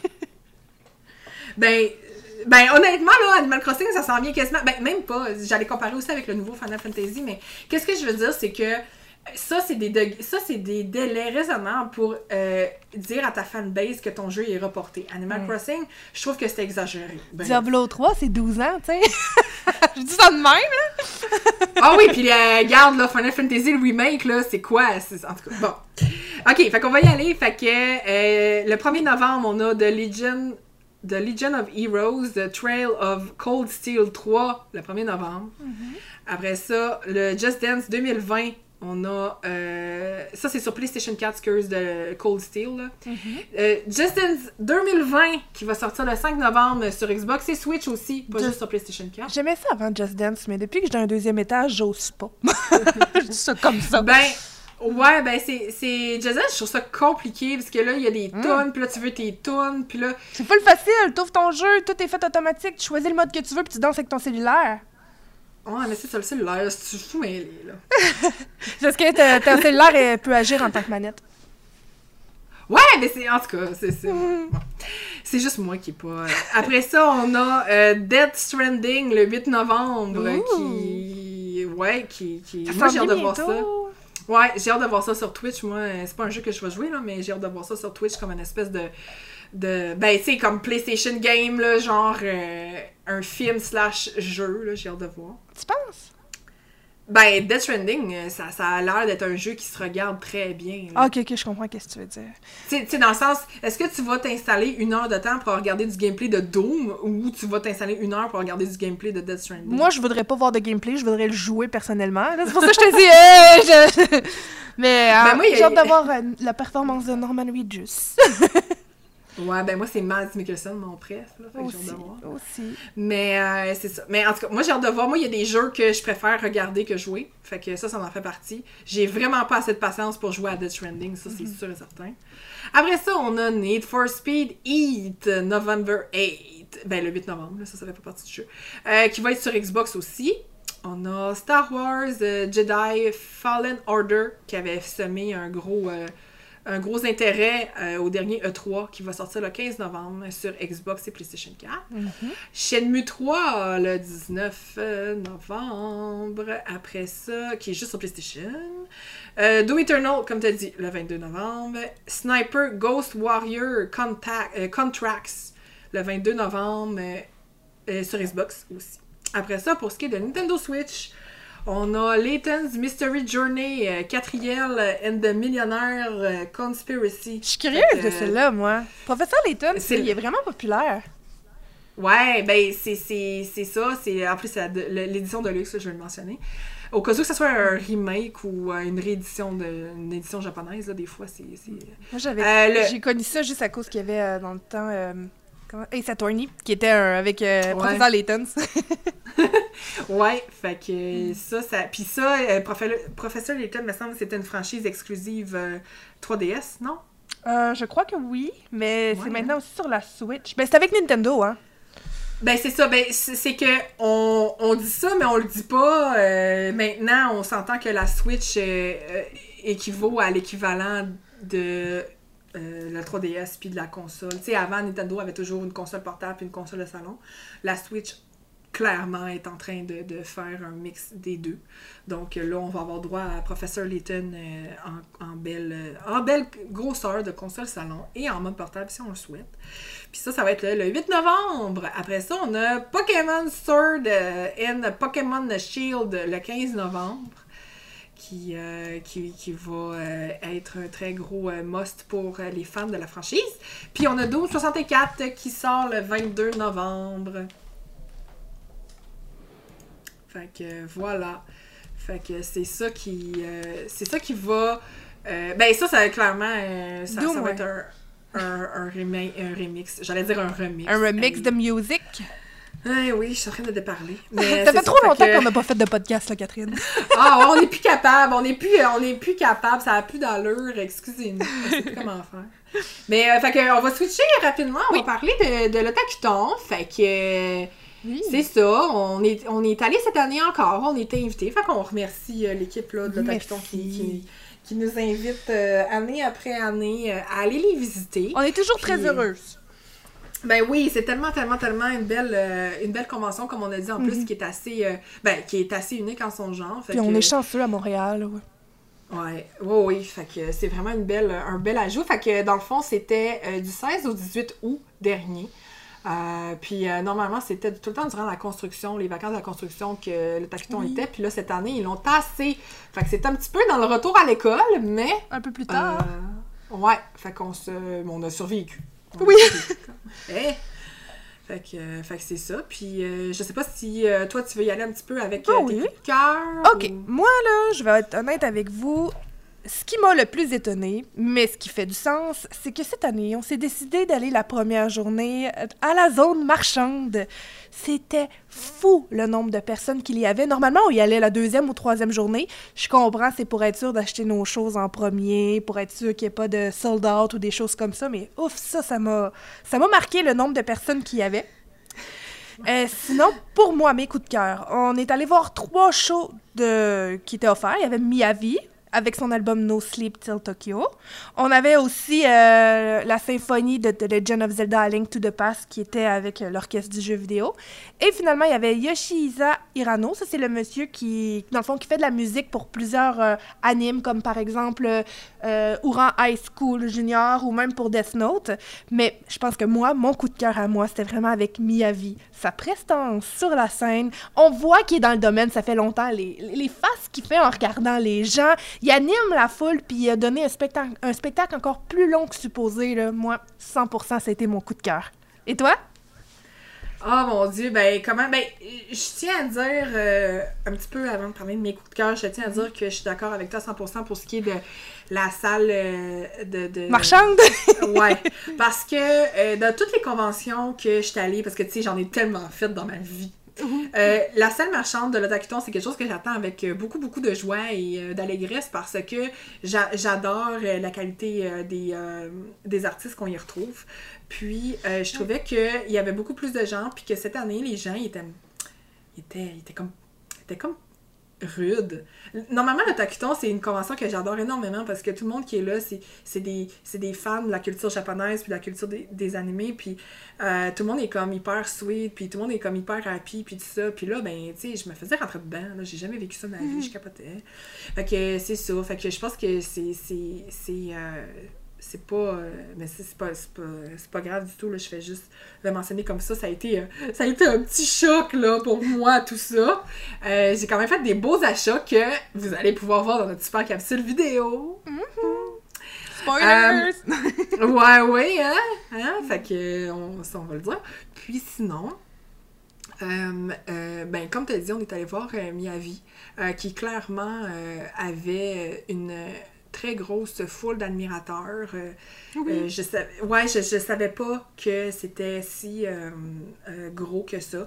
Honnêtement, là, Animal Crossing, ça s'en vient quasiment... même pas. J'allais comparer aussi avec le nouveau Final Fantasy, mais qu'est-ce que je veux dire, c'est que ça, c'est des délais raisonnables pour dire à ta fanbase que ton jeu est reporté. Animal Crossing, je trouve que c'est exagéré. Diablo 3, c'est 12 ans, tu sais. Je dis ça de même, là. Ah oui, puis regarde, là, Final Fantasy, le remake, là, c'est quoi? En tout cas, bon. OK, fait qu'on va y aller. Fait que le 1er novembre, on a The Legion of Heroes, The Trail of Cold Steel 3, le 1er novembre. Mm-hmm. Après ça, le Just Dance 2020, On a... ça, c'est sur PlayStation 4, Curse de Cold Steel. Là. Just Dance 2020, qui va sortir le 5 novembre sur Xbox et Switch aussi, pas juste sur PlayStation 4. J'aimais ça avant Just Dance, mais depuis que j'ai un 2e étage, j'ose pas. Je dis ça comme ça. Ouais, c'est... Just Dance, je trouve ça compliqué, parce que là, il y a des tunes, puis là, tu veux tes tunes, puis là... C'est full facile, t'ouvres ton jeu, tout est fait automatique, tu choisis le mode que tu veux, puis tu danses avec ton cellulaire. Ouais, mais c'est ça, le cellulaire, si tu fous mêlé, là. Parce que ton cellulaire peut agir en tant que manette. Ouais, mais c'est... En tout cas, c'est juste moi qui est pas... Après ça, on a Death Stranding, le 8 novembre, qui... Ouais, qui... Moi, j'ai hâte de voir ça. Ouais, j'ai hâte de voir ça sur Twitch. Moi, c'est pas un jeu que je vais jouer, là, mais j'ai hâte de voir ça sur Twitch comme une espèce de ben, tu sais, comme PlayStation Game, là, genre un film / jeu, là, j'ai hâte de voir. Tu penses? Ben, Death Stranding, ça a l'air d'être un jeu qui se regarde très bien. Ah, ok, je comprends ce que tu veux dire. Tu sais, dans le sens, est-ce que tu vas t'installer 1 heure de temps pour regarder du gameplay de Doom ou tu vas t'installer 1 heure pour regarder du gameplay de Death Stranding? Moi, je voudrais pas voir de gameplay, je voudrais le jouer personnellement. C'est pour ça que je te dis, Mais moi, j'ai hâte d'avoir la performance de Norman Reedus. Ouais, ben moi, c'est Mads Mikkelsen, mon préf, là, fait que j'ai hâte de voir. Aussi. Mais c'est ça. Mais en tout cas, moi, j'ai hâte de voir. Moi, il y a des jeux que je préfère regarder que jouer. Fait que ça en fait partie. J'ai vraiment pas assez de patience pour jouer à Death Stranding, ça, c'est sûr et certain. Après ça, on a Need for Speed Heat, November 8. Ben, le 8 novembre, là, ça fait pas partie du jeu. Qui va être sur Xbox aussi. On a Star Wars Jedi Fallen Order, qui avait semé un gros intérêt au dernier E3 qui va sortir le 15 novembre sur Xbox et PlayStation 4. Shenmue 3 le 19 novembre. Après ça, qui est juste sur PlayStation. Doom Eternal, comme tu as dit, le 22 novembre. Sniper Ghost Warrior Contracts le 22 novembre sur Xbox aussi. Après ça, pour ce qui est de Nintendo Switch, on a Layton's Mystery Journey, Catriel and the Millionaire Conspiracy. Je suis curieuse de celle-là, moi. Professeur Layton, il est vraiment populaire. Ouais, ben c'est ça. En plus, c'est l'édition de luxe, je vais le mentionner. Au cas où que ce soit un remake ou une réédition une édition japonaise, là, des fois, c'est... Moi, j'ai connu ça juste à cause qu'il y avait dans le temps... Ace Attorney, qui était avec Professeur Layton. Ouais, fait que ça... Puis ça, Professeur Layton, me semble que c'était une franchise exclusive 3DS, non? Je crois que oui, mais c'est maintenant aussi sur la Switch. Ben, c'est avec Nintendo, hein? Ben, c'est ça. Ben, c'est que on dit ça, mais on le dit pas. Maintenant, on s'entend que la Switch équivaut à l'équivalent de... la 3DS puis de la console. Tu sais, avant, Nintendo avait toujours une console portable puis une console de salon. La Switch, clairement, est en train de faire un mix des deux. Donc là, on va avoir droit à Professeur Layton en belle grosseur de console salon et en mode portable si on le souhaite. Puis ça va être le 8 novembre. Après ça, on a Pokémon Sword and Pokémon Shield le 15 novembre. Qui va être un très gros must pour les fans de la franchise. Puis on a Doom 64 qui sort le 22 novembre. Fait que voilà. Fait que c'est ça qui va... ben ça va clairement... ça va être un remix. J'allais dire un remix. Un remix de music? Oui, je suis en train de te parler. Ça fait trop longtemps qu'on n'a pas fait de podcast, là, Catherine. On n'est plus capable. On n'est plus capable. Ça n'a plus d'allure. Excusez-nous. Je sais plus comment faire. Mais, fait que, on va switcher rapidement. On va parler de l'Otakuton. Fait que, c'est ça. On est allé cette année encore. On était invités. Fait qu'on remercie l'équipe là, de l'Otakuton qui nous invite année après année à aller les visiter. On est toujours très heureuses. Ben oui, c'est tellement une belle convention, comme on a dit en plus, qui est assez unique en son genre. Puis on est chanceux à Montréal, Oui, fait que c'est vraiment un bel ajout. Fait que dans le fond, c'était du 16 au 18 août dernier. Puis normalement, c'était tout le temps durant la construction, les vacances de la construction que le Takuton était. Puis là, cette année, ils l'ont tassé. Fait que c'est un petit peu dans le retour à l'école, mais... Un peu plus tard. Ouais, fait qu'on a survécu. Oui! Fait que c'est ça. Puis je sais pas si toi, tu veux y aller un petit peu avec tes oui. coups de cœur. OK. Moi, là, je vais être honnête avec vous. Ce qui m'a le plus étonnée, mais ce qui fait du sens, c'est que cette année, on s'est décidé d'aller la première journée à la zone marchande. C'était fou le nombre de personnes qu'il y avait. Normalement, on y allait la deuxième ou troisième journée. Je comprends, c'est pour être sûr d'acheter nos choses en premier, pour être sûr qu'il n'y ait pas de sold out ou des choses comme ça, mais ouf, ça m'a marqué le nombre de personnes qu'il y avait. Sinon, pour moi, mes coups de cœur, on est allé voir 3 shows qui étaient offerts. Il y avait Miyavi, avec son album No Sleep Till Tokyo. On avait aussi la symphonie de The Legend of Zelda: A Link to the Past qui était avec l'orchestre du jeu vidéo. Et finalement, il y avait Yoshihisa Hirano. Ça, c'est le monsieur qui, dans le fond, qui fait de la musique pour plusieurs animes, comme par exemple Ouran High School Junior ou même pour Death Note. Mais je pense que moi, mon coup de cœur à moi, c'était vraiment avec Miyavi. Sa prestance sur la scène. On voit qu'il est dans le domaine, ça fait longtemps. Les faces qu'il fait en regardant les gens. Il anime la foule, puis il a donné un spectacle encore plus long que supposé. Là. Moi, 100%, ça a été mon coup de cœur. Et toi? Oh mon Dieu, je tiens à dire, un petit peu avant de parler de mes coups de cœur, je tiens à dire que je suis d'accord avec toi 100% pour ce qui est de la salle de... Marchande? Ouais, parce que dans toutes les conventions que je suis allée, parce que tu sais, j'en ai tellement fait dans ma vie, la salle marchande de l'Otakuton, c'est quelque chose que j'attends avec beaucoup, beaucoup de joie et d'allégresse parce que j'adore la qualité des artistes qu'on y retrouve. Puis, je trouvais qu'il y avait beaucoup plus de gens, puis que cette année, les gens, ils étaient comme rudes. Normalement, l'Otakuton, c'est une convention que j'adore énormément parce que tout le monde qui est là, c'est des fans de la culture japonaise puis de la culture des animés, puis tout le monde est comme hyper sweet, puis tout le monde est comme hyper happy, puis tout ça. Puis là, ben, tu sais, je me faisais rentrer dedans, là, j'ai jamais vécu ça de ma vie, je capotais. Fait que c'est ça, fait que je pense que c'est pas mais c'est pas grave du tout là, je fais juste le mentionner comme ça a été un petit choc là pour moi tout ça. J'ai quand même fait des beaux achats que vous allez pouvoir voir dans notre super capsule vidéo. Spoilers! Ouais, fait que ça on va le dire. Puis sinon comme tu as dit, on est allé voir Miyavi qui clairement avait une très grosse foule d'admirateurs. Oui. Je savais pas que c'était si gros que ça.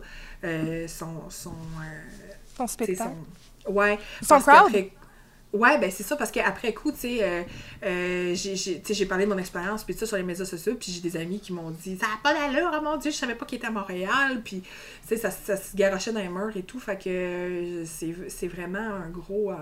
Son spectacle. Son crowd. Ouais, ben c'est ça, parce qu'après coup, tu sais, j'ai parlé de mon expérience, puis ça, sur les médias sociaux, puis j'ai des amis qui m'ont dit « Ça n'a pas d'allure, oh mon Dieu, je savais pas qu'il était à Montréal », puis tu sais, ça se garochait dans les murs et tout, fait que c'est vraiment un gros...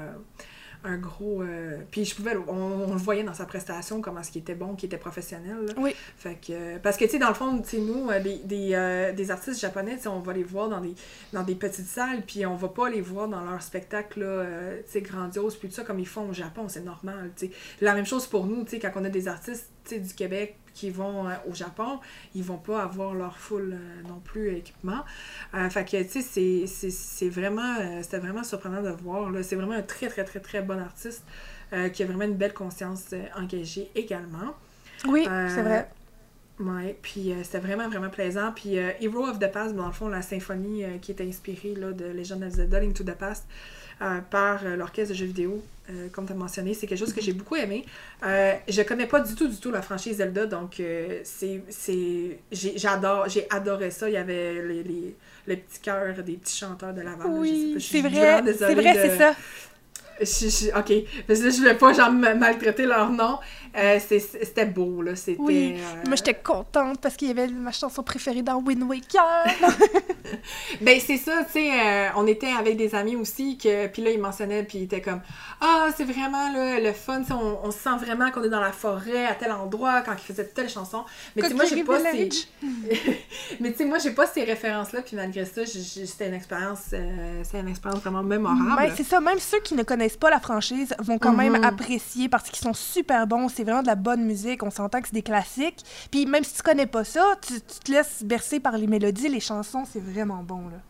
puis on le voyait dans sa prestation, comment ce qui était bon, qui était professionnel. Là. Oui. Fait que, parce que, tu sais, dans le fond, tu sais, nous, des artistes japonais, tu sais, on va les voir dans des petites salles, puis on va pas les voir dans leur spectacle, là, tu sais, grandiose, puis tout ça, comme ils font au Japon, c'est normal, tu sais. La même chose pour nous, tu sais, quand on a des artistes, tu sais, du Québec, qui vont au Japon, ils vont pas avoir leur full non plus équipement. Fait que, tu sais, c'était vraiment surprenant de voir. Là. C'est vraiment un très, très, très, très bon artiste qui a vraiment une belle conscience engagée également. Oui, c'est vrai. Ouais, puis c'était vraiment, vraiment plaisant. Puis Hero of the Past, dans le fond, la symphonie qui était inspirée là, de Legend of Zelda: Link to the Past par l'orchestre de jeux vidéo, comme tu as mentionné, c'est quelque chose que j'ai beaucoup aimé. Je connais pas du tout la franchise Zelda, donc j'ai adoré ça. Il y y avait les petits chœurs des petits chanteurs de Laval. Oui, c'est vrai, c'est ça. OK, parce que je voulais pas genre maltraiter leur nom. C'était beau, là. C'était, oui, moi j'étais contente parce qu'il y avait ma chanson préférée dans Wind Waker. Ben c'est ça, tu sais, on était avec des amis aussi, puis là ils mentionnaient, puis ils étaient comme « Ah, c'est vraiment là, le fun, on se sent vraiment qu'on est dans la forêt, à tel endroit, quand ils faisaient telle chanson. » Mais tu sais, moi j'ai pas mais tu sais, moi j'ai pas ces références-là, puis malgré ça, c'était une expérience vraiment mémorable. Ben, c'est ça, même ceux qui ne connaissent pas la franchise vont quand même apprécier parce qu'ils sont super bons, c'est vraiment de la bonne musique, on s'entend que c'est des classiques. Puis même si tu connais pas ça, tu te laisses bercer par les mélodies, les chansons, c'est vraiment bon, là.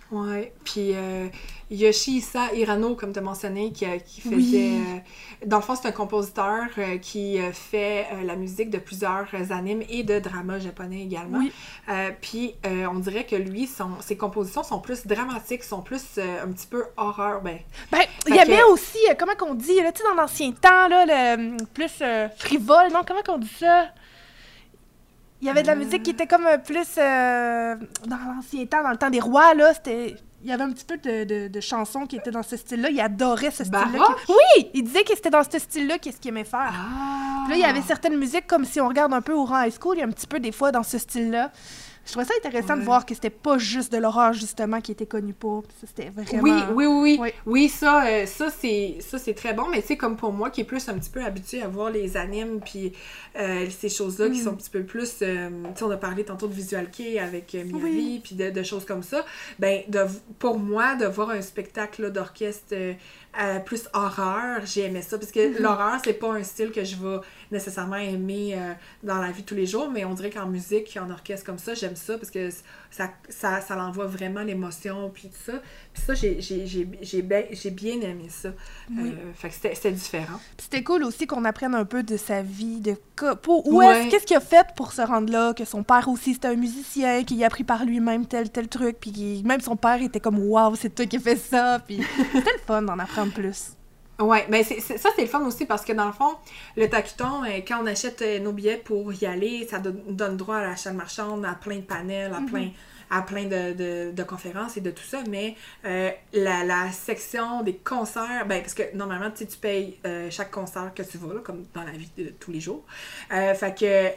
Ouais, puis Yoshihisa Hirano, comme tu as mentionné, qui faisait... dans le fond, c'est un compositeur qui fait la musique de plusieurs animes et de dramas japonais également. Oui. Puis on dirait que lui, ses compositions sont plus dramatiques, sont plus un petit peu horreur. Il y avait aussi, comment qu'on dit, là, tu sais, dans l'ancien temps, là, plus frivole, non? Comment qu'on dit ça? Il y avait de la musique qui était comme plus dans l'ancien temps, dans le temps des rois, là, c'était... Il y avait un petit peu de chansons qui étaient dans ce style-là. Il adorait ce style-là. Oui! Il disait que c'était dans ce style-là qu'est-ce qu'il aimait faire. Puis là, il y avait certaines musiques, comme si on regarde un peu au rang high school, il y a un petit peu des fois dans ce style-là. Je trouvais ça intéressant de voir que c'était pas juste de l'horreur, justement, qui était connu pour. Ça, c'était vraiment... Oui, ça c'est très bon, mais tu sais, comme pour moi, qui est plus un petit peu habituée à voir les animes, puis ces choses-là qui sont un petit peu plus... tu sais, on a parlé tantôt de Visual Kei avec Miuri, puis de choses comme ça. Ben, pour moi, de voir un spectacle là, d'orchestre plus horreur, j'ai aimé ça, parce que l'horreur, c'est pas un style que je vais nécessairement aimer dans la vie de tous les jours, mais on dirait qu'en musique, en orchestre comme ça, j'aime ça, parce que ça l'envoie vraiment l'émotion, puis tout ça. Puis ça, j'ai bien aimé ça. Fait que c'était différent. Puis c'était cool aussi qu'on apprenne un peu de sa vie, qu'est-ce qu'il a fait pour se rendre là, que son père aussi, c'était un musicien, qu'il a appris par lui-même tel truc, puis même son père était comme « Wow, c'est toi qui as fait ça! » Puis c'était le fun d'en apprendre plus. Ouais, ben ça c'est le fun aussi parce que dans le fond, le takuton, quand on achète nos billets pour y aller, ça donne droit à l'achat de marchande, à plein de panels, à plein de conférences et de tout ça, mais la section des concerts, ben parce que normalement, tu payes chaque concert que tu vas, là, comme dans la vie de tous les jours. Fait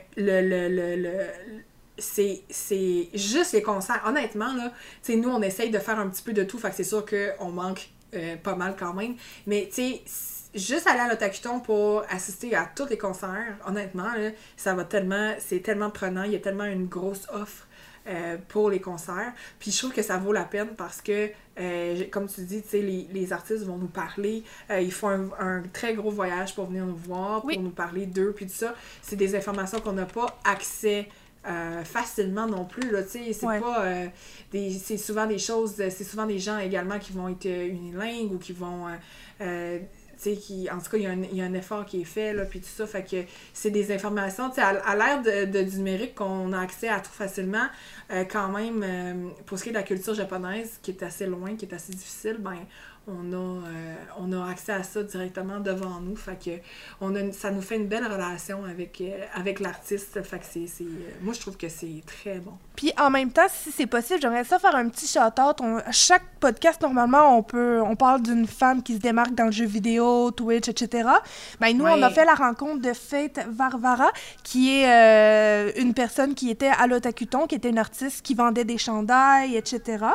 que c'est juste les concerts. Honnêtement, là, tu sais, nous, on essaye de faire un petit peu de tout, fait que c'est sûr qu'on manque pas mal quand même. Mais, tu sais, juste aller à l'Otakuton pour assister à tous les concerts, honnêtement, là, c'est tellement prenant, il y a tellement une grosse offre pour les concerts. Puis je trouve que ça vaut la peine parce que, comme tu dis, tu sais, les artistes vont nous parler, ils font un très gros voyage pour venir nous voir, pour nous parler d'eux, puis tout ça. C'est des informations qu'on n'a pas accès facilement non plus, là, tu sais, c'est pas c'est souvent des choses, c'est souvent des gens également qui vont être unilingues ou qui vont tu sais, en tout cas, il y a un effort qui est fait, là, puis tout ça, fait que c'est des informations, tu sais, à l'ère du numérique qu'on a accès à tout facilement, quand même, pour ce qui est de la culture japonaise, qui est assez loin, qui est assez difficile, ben on a accès à ça directement devant nous, fait que ça nous fait une belle relation avec l'artiste, fait que moi je trouve que c'est très bon. Puis en même temps, si c'est possible, j'aimerais ça faire un petit shout-out. Chaque podcast, normalement, on parle d'une femme qui se démarque dans le jeu vidéo, Twitch, etc. Ben nous, on a fait la rencontre de Faith Varvara, qui est une personne qui était à l'Otakuton, qui était une artiste qui vendait des chandails, etc.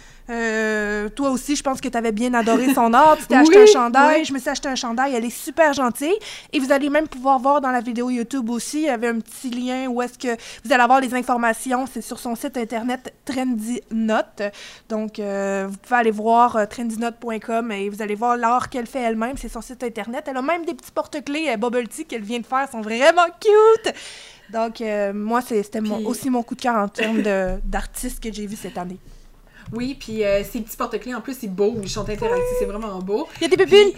Toi aussi, je pense que tu avais bien adoré son art. Tu t'es acheté un chandail. Je me suis acheté un chandail. Elle est super gentille. Et vous allez même pouvoir voir dans la vidéo YouTube aussi, il y avait un petit lien où est-ce que vous allez avoir les informations. C'est sur son site internet Trendy Note. Donc, vous pouvez aller voir trendynote.com et vous allez voir l'art qu'elle fait elle-même. C'est son site internet. Elle a même des petits porte-clés bubble tea qu'elle vient de faire. Ils sont vraiment cute! Donc, moi, c'était aussi mon coup de cœur en termes d'artistes que j'ai vu cette année. Oui, puis ces petits porte-clés, en plus, c'est beau, ils sont interactifs, c'est vraiment beau. Il y a des pupilles!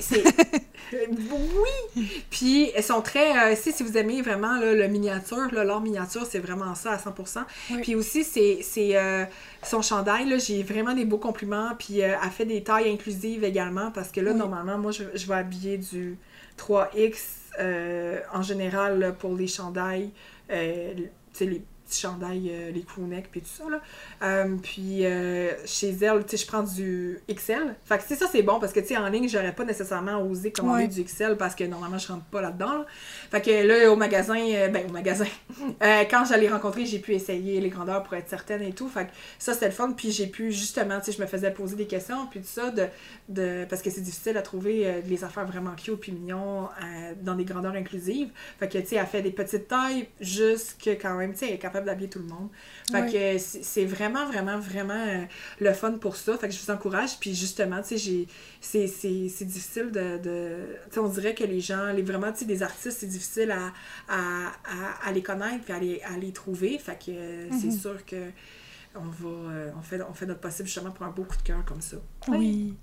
Oui! Puis, elles sont très... si vous aimez vraiment là, le miniature, l'art miniature, c'est vraiment ça à 100%. Oui. Puis aussi, c'est son chandail, là, j'ai vraiment des beaux compliments, puis elle fait des tailles inclusives également, parce que là, normalement, moi, je vais habiller du 3X en général là, pour les chandails, tu sais, les chandail, les crewnecks, puis tout ça, là. Puis, chez elle, tu sais, je prends du XL. Fait que, tu sais, ça, c'est bon, parce que, tu sais, en ligne, j'aurais pas nécessairement osé commander du XL, parce que, normalement, je rentre pas là-dedans, là. Fait que, là, au magasin, quand j'allais rencontrer, j'ai pu essayer les grandeurs pour être certaine et tout. Fait que, ça, c'était le fun. Puis, j'ai pu, justement, tu sais, je me faisais poser des questions, puis tout ça, parce que c'est difficile à trouver des affaires vraiment cute puis mignons dans des grandeurs inclusives. Fait que, tu sais, elle fait des petites tailles, jusque quand même, tu sais, elle est capable d'habiller tout le monde. Fait que c'est vraiment, vraiment, vraiment le fun pour ça. Fait que je vous encourage. Puis justement, tu sais, c'est difficile de tu sais, on dirait que les gens, vraiment, tu sais, des artistes, c'est difficile à les connaître puis à les trouver. Fait que c'est sûr que on fait notre possible justement pour un beau coup de cœur comme ça. Oui.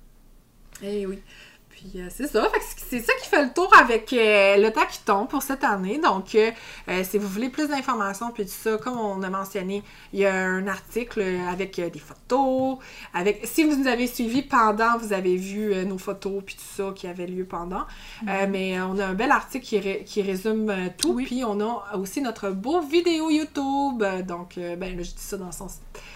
Eh oui. Puis c'est ça. Fait que c'est ça qui fait le tour avec le temps qui tombe pour cette année. Donc, si vous voulez plus d'informations, puis tout ça, comme on a mentionné, il y a un article avec des photos. Si vous nous avez suivis pendant, vous avez vu nos photos, puis tout ça qui avait lieu pendant. Mais on a un bel article qui résume tout. Oui. Puis on a aussi notre beau vidéo YouTube. Donc, là, je dis ça dans le sens...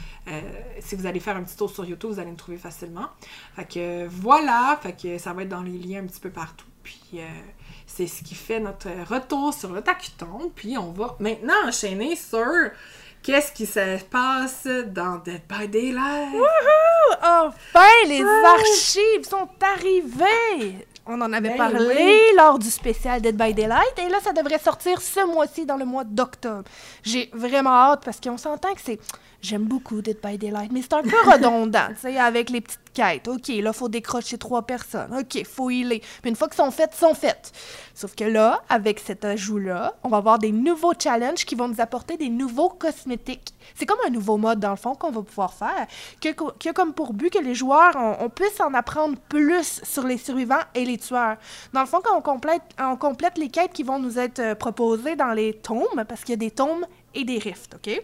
si vous allez faire un petit tour sur YouTube, vous allez me trouver facilement. Fait que voilà, fait que ça va être dans les liens un petit peu partout. Puis c'est ce qui fait notre retour sur le Tacuton. Puis on va maintenant enchaîner sur qu'est-ce qui se passe dans Dead by Daylight. Wouhou! Enfin, les archives sont arrivées! On en avait parlé lors du spécial Dead by Daylight, et là, ça devrait sortir ce mois-ci, dans le mois d'octobre. J'ai vraiment hâte, parce qu'on s'entend que c'est... J'aime beaucoup Dead by Daylight, mais c'est un peu redondant, tu sais, avec les petites quêtes. OK, là, faut décrocher 3 personnes. OK, faut healer. Puis une fois qu'elles sont faites. Sauf que là, avec cet ajout-là, on va avoir des nouveaux challenges qui vont nous apporter des nouveaux cosmétiques. C'est comme un nouveau mode, dans le fond, qu'on va pouvoir faire, qui a comme pour but que les joueurs, on puisse en apprendre plus sur les survivants et les tueurs. Dans le fond, quand on complète les quêtes qui vont nous être proposées dans les tomes, parce qu'il y a des tomes et des rifts, OK?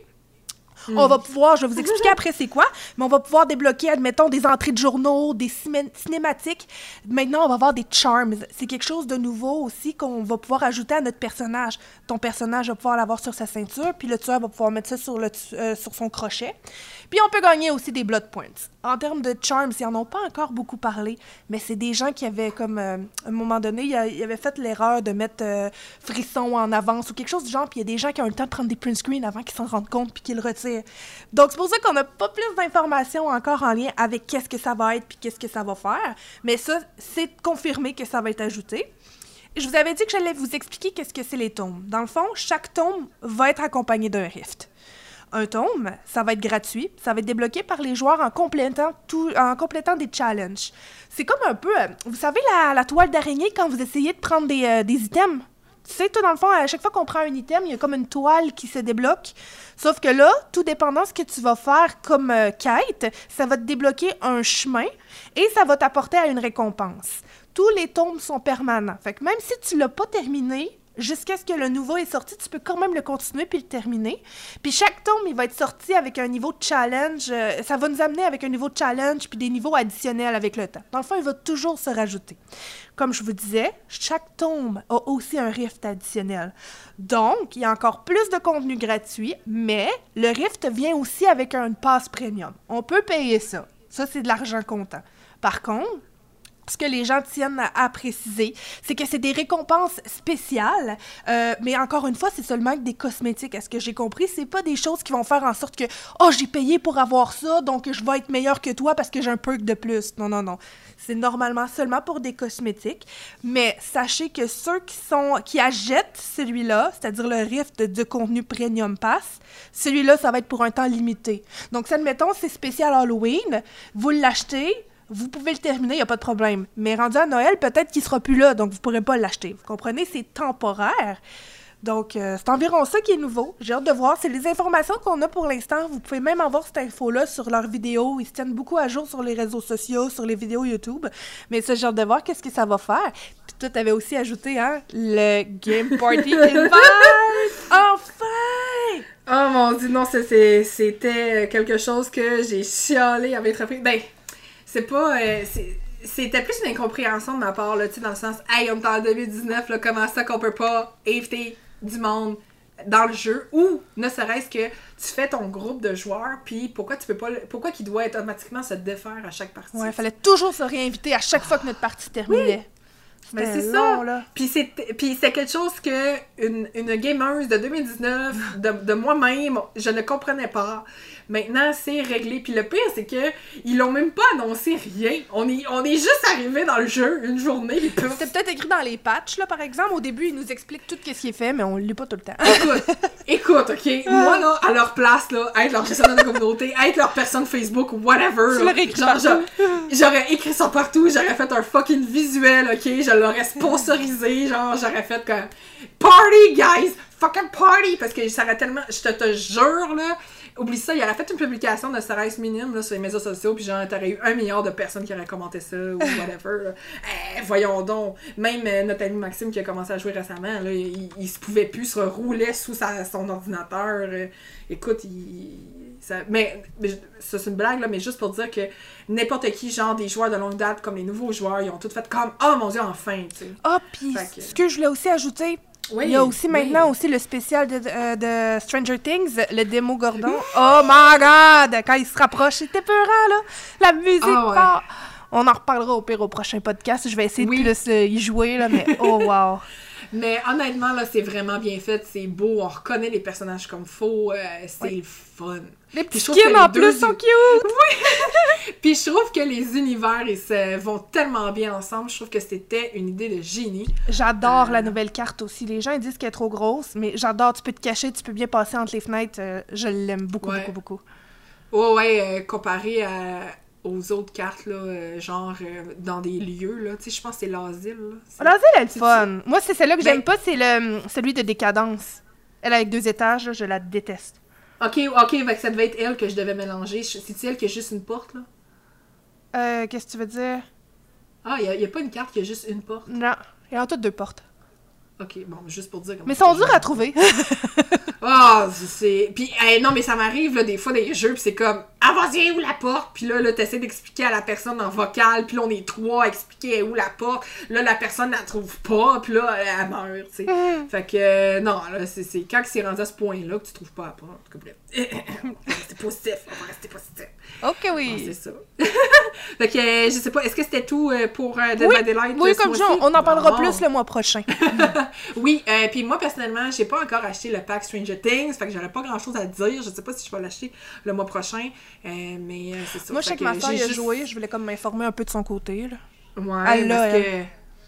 On va pouvoir, je vais vous expliquer après c'est quoi, mais on va pouvoir débloquer, admettons, des entrées de journaux, des cinématiques. Maintenant, on va avoir des charms. C'est quelque chose de nouveau aussi qu'on va pouvoir ajouter à notre personnage. Ton personnage va pouvoir l'avoir sur sa ceinture, puis le tueur va pouvoir mettre ça sur son crochet. Puis on peut gagner aussi des blood points. En termes de charms, ils n'en ont pas encore beaucoup parlé, mais c'est des gens qui avaient, comme, à un moment donné, ils avaient fait l'erreur de mettre frisson en avance ou quelque chose du genre, puis il y a des gens qui ont eu le temps de prendre des print screens avant qu'ils s'en rendent compte puis qu'ils le retirent. Donc, c'est pour ça qu'on n'a pas plus d'informations encore en lien avec qu'est-ce que ça va être puis qu'est-ce que ça va faire, mais ça, c'est confirmé que ça va être ajouté. Je vous avais dit que j'allais vous expliquer qu'est-ce que c'est les tomes. Dans le fond, chaque tome va être accompagné d'un rift. Un tome, ça va être gratuit, ça va être débloqué par les joueurs en complétant des challenges. C'est comme un peu, vous savez, la toile d'araignée quand vous essayez de prendre des items. Tu sais, toi, dans le fond, à chaque fois qu'on prend un item, il y a comme une toile qui se débloque. Sauf que là, tout dépendant de ce que tu vas faire comme quête, ça va te débloquer un chemin et ça va t'apporter à une récompense. Tous les tomes sont permanents. Fait que même si tu l'as pas terminé, jusqu'à ce que le nouveau est sorti, tu peux quand même le continuer puis le terminer. Puis chaque tome, il va être sorti avec un niveau de challenge. Ça va nous amener avec un niveau de challenge puis des niveaux additionnels avec le temps. Dans le fond, il va toujours se rajouter. Comme je vous disais, chaque tome a aussi un rift additionnel. Donc, il y a encore plus de contenu gratuit, mais le rift vient aussi avec une passe premium. On peut payer ça. Ça, c'est de l'argent comptant. Par contre, ce que les gens tiennent à préciser, c'est que c'est des récompenses spéciales, mais encore une fois, c'est seulement des cosmétiques. À ce que j'ai compris, c'est pas des choses qui vont faire en sorte que « Oh, j'ai payé pour avoir ça, donc je vais être meilleur que toi parce que j'ai un perk de plus. » Non, non, non. C'est normalement seulement pour des cosmétiques, mais sachez que ceux qui achètent celui-là, c'est-à-dire le rift de contenu Premium Pass, celui-là, ça va être pour un temps limité. Donc, si admettons, c'est spécial Halloween, vous l'achetez, vous pouvez le terminer, il n'y a pas de problème. Mais rendu à Noël, peut-être qu'il ne sera plus là, donc vous ne pourrez pas l'acheter. Vous comprenez? C'est temporaire. Donc, c'est environ ça qui est nouveau. J'ai hâte de voir. C'est les informations qu'on a pour l'instant. Vous pouvez même avoir cette info-là sur leurs vidéos. Ils se tiennent beaucoup à jour sur les réseaux sociaux, sur les vidéos YouTube. Mais ça, j'ai hâte de voir qu'est-ce que ça va faire. Puis toi, t'avais aussi ajouté, hein, le Game Party Invite! Enfin! Oh mon Dieu, non, c'était quelque chose que j'ai chialé avec repris. Ben, c'est pas... c'était plus une incompréhension de ma part, là, tu sais, dans le sens, hey, on est en 2019, là, comment ça qu'on peut pas inviter du monde dans le jeu, ou ne serait-ce que tu fais ton groupe de joueurs, puis pourquoi tu peux pas, pourquoi qu'il doit automatiquement se défaire à chaque partie? Ouais, il fallait toujours se réinviter à chaque fois que notre partie terminait. Oui. Mais c'est long, ça. Là. Puis c'est quelque chose que une gameuse de 2019, de moi-même, je ne comprenais pas. Maintenant, c'est réglé. Puis le pire, c'est que ils l'ont même pas annoncé rien. On est juste arrivé dans le jeu une journée. C'était peut-être écrit dans les patchs, là, par exemple. Au début, ils nous expliquent tout ce qui est fait, mais on le lit pas tout le temps. Écoute, OK? Moi, là, à leur place, là, être leur gestionnaire de communauté, être leur personne Facebook, whatever. Tu l'aurais écrit partout. J'aurais écrit ça partout. J'aurais fait un fucking visuel, OK? l'aurais sponsorisé, genre, j'aurais fait comme « Party, guys! Fucking party! » Parce que ça aurait tellement... Je te jure, là, oublie ça, il aurait fait une publication de serait-ce minime, là, sur les médias sociaux, puis genre, t'aurais eu 1 milliard de personnes qui auraient commenté ça, ou whatever, là. Voyons donc! Même notre ami Maxime qui a commencé à jouer récemment, là, il se pouvait plus, se roulait sous son ordinateur. Écoute, mais ça c'est une blague, là, mais juste pour dire que n'importe qui, genre des joueurs de longue date, comme les nouveaux joueurs, ils ont tout fait comme « Oh mon Dieu, enfin! » tu sais. Ah, pis ce que je voulais aussi ajouter, oui, il y a aussi maintenant aussi le spécial de Stranger Things, le démo Gordon. Oh my God! Quand il se rapproche, c'était peurant, là! La musique part! On en reparlera au pire au prochain podcast. Je vais essayer de plus y jouer, là, mais oh wow! Mais honnêtement, là, c'est vraiment bien fait, c'est beau, on reconnaît les personnages comme faut, c'est le fun. Les petits skins en plus sont cute! Oui! Puis je trouve que les univers, ils vont tellement bien ensemble, je trouve que c'était une idée de génie. J'adore la nouvelle carte aussi. Les gens ils disent qu'elle est trop grosse, mais j'adore, tu peux te cacher, tu peux bien passer entre les fenêtres, je l'aime beaucoup, beaucoup, beaucoup. Oh ouais, comparé aux autres cartes, là, genre dans des lieux, là, tu sais, je pense que c'est l'asile. L'asile, elle est fun. Moi, c'est celle-là que j'aime pas, c'est celui de Décadence. Elle avec 2 étages, là, je la déteste. Ok, ça devait être elle que je devais mélanger. C'est-tu elle qui a juste une porte, là? Qu'est-ce que tu veux dire? Ah, il y a pas une carte qui a juste une porte? Non, il y en a toutes 2 portes. Ok, bon, juste pour dire... Mais ils sont durs à trouver. Ah, c'est... Puis, non, mais ça m'arrive, là, des fois, dans les jeux, pis c'est comme, ah, vas-y, où la porte? Puis là, t'essaies d'expliquer à la personne en vocal, puis là, on est 3 à expliquer où la porte. Là, la personne la trouve pas, puis là, elle meurt, tu sais. Fait que, non, là, c'est quand c'est rendu à ce point-là que tu trouves pas la porte. En tout cas, bref. C'est positif, on va rester positif. Ok, oui. Ah, c'est ça. Fait que, je sais pas, est-ce que c'était tout pour Dead by Daylight? Oui, comme ça, on en parlera plus le mois prochain. Oui, puis moi, personnellement, j'ai pas encore acheté le pack Stranger Things, fait que j'aurais pas grand-chose à dire. Je sais pas si je vais l'acheter le mois prochain, mais c'est ça. Moi, je sais que ma soeur a joué, je voulais comme m'informer un peu de son côté, là. Ouais, parce que...